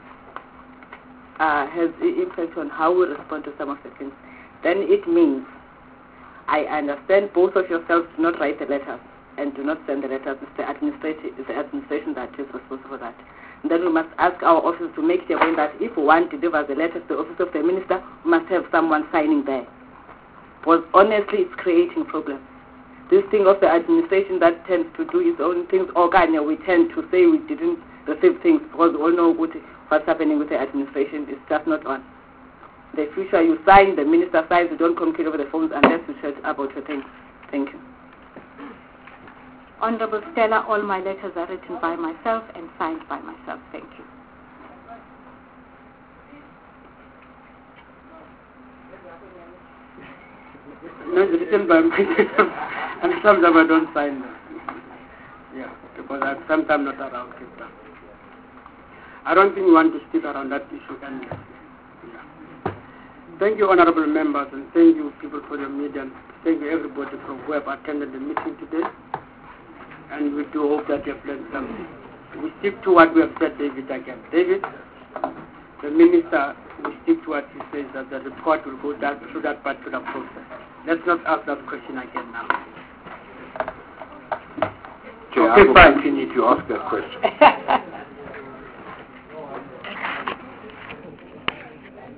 has impact on how we respond to some of the things. Then it means, I understand both of yourselves do not write the letters and do not send the letters. It's the administration that is responsible for that. And then we must ask our office to make sure that if one delivers the letter to the office of the minister, we must have someone signing there. Because honestly, it's creating problems. This thing of the administration that tends to do its own things, we tend to say we didn't receive things because we all know what's happening with the administration. It's just not on. In the future, you sign, the minister signs, you don't communicate over the phones unless you chat about your things. Thank you. Honorable Stella, all my letters are written by myself and signed by myself. Thank you. No, it's written by myself, and sometimes I don't sign them. Yeah, because I'm sometimes not around. I don't think we want to stick around that issue. And yeah. Thank you, honorable members, and thank you, people for your media. And thank you, everybody from who have attended the meeting today. And we do hope that you have learned something. We stick to what we have said, David, again. David, the minister, we stick to what he says, that the report will go through that particular process. Let's not ask that question again now. Chair, I will continue to ask that question.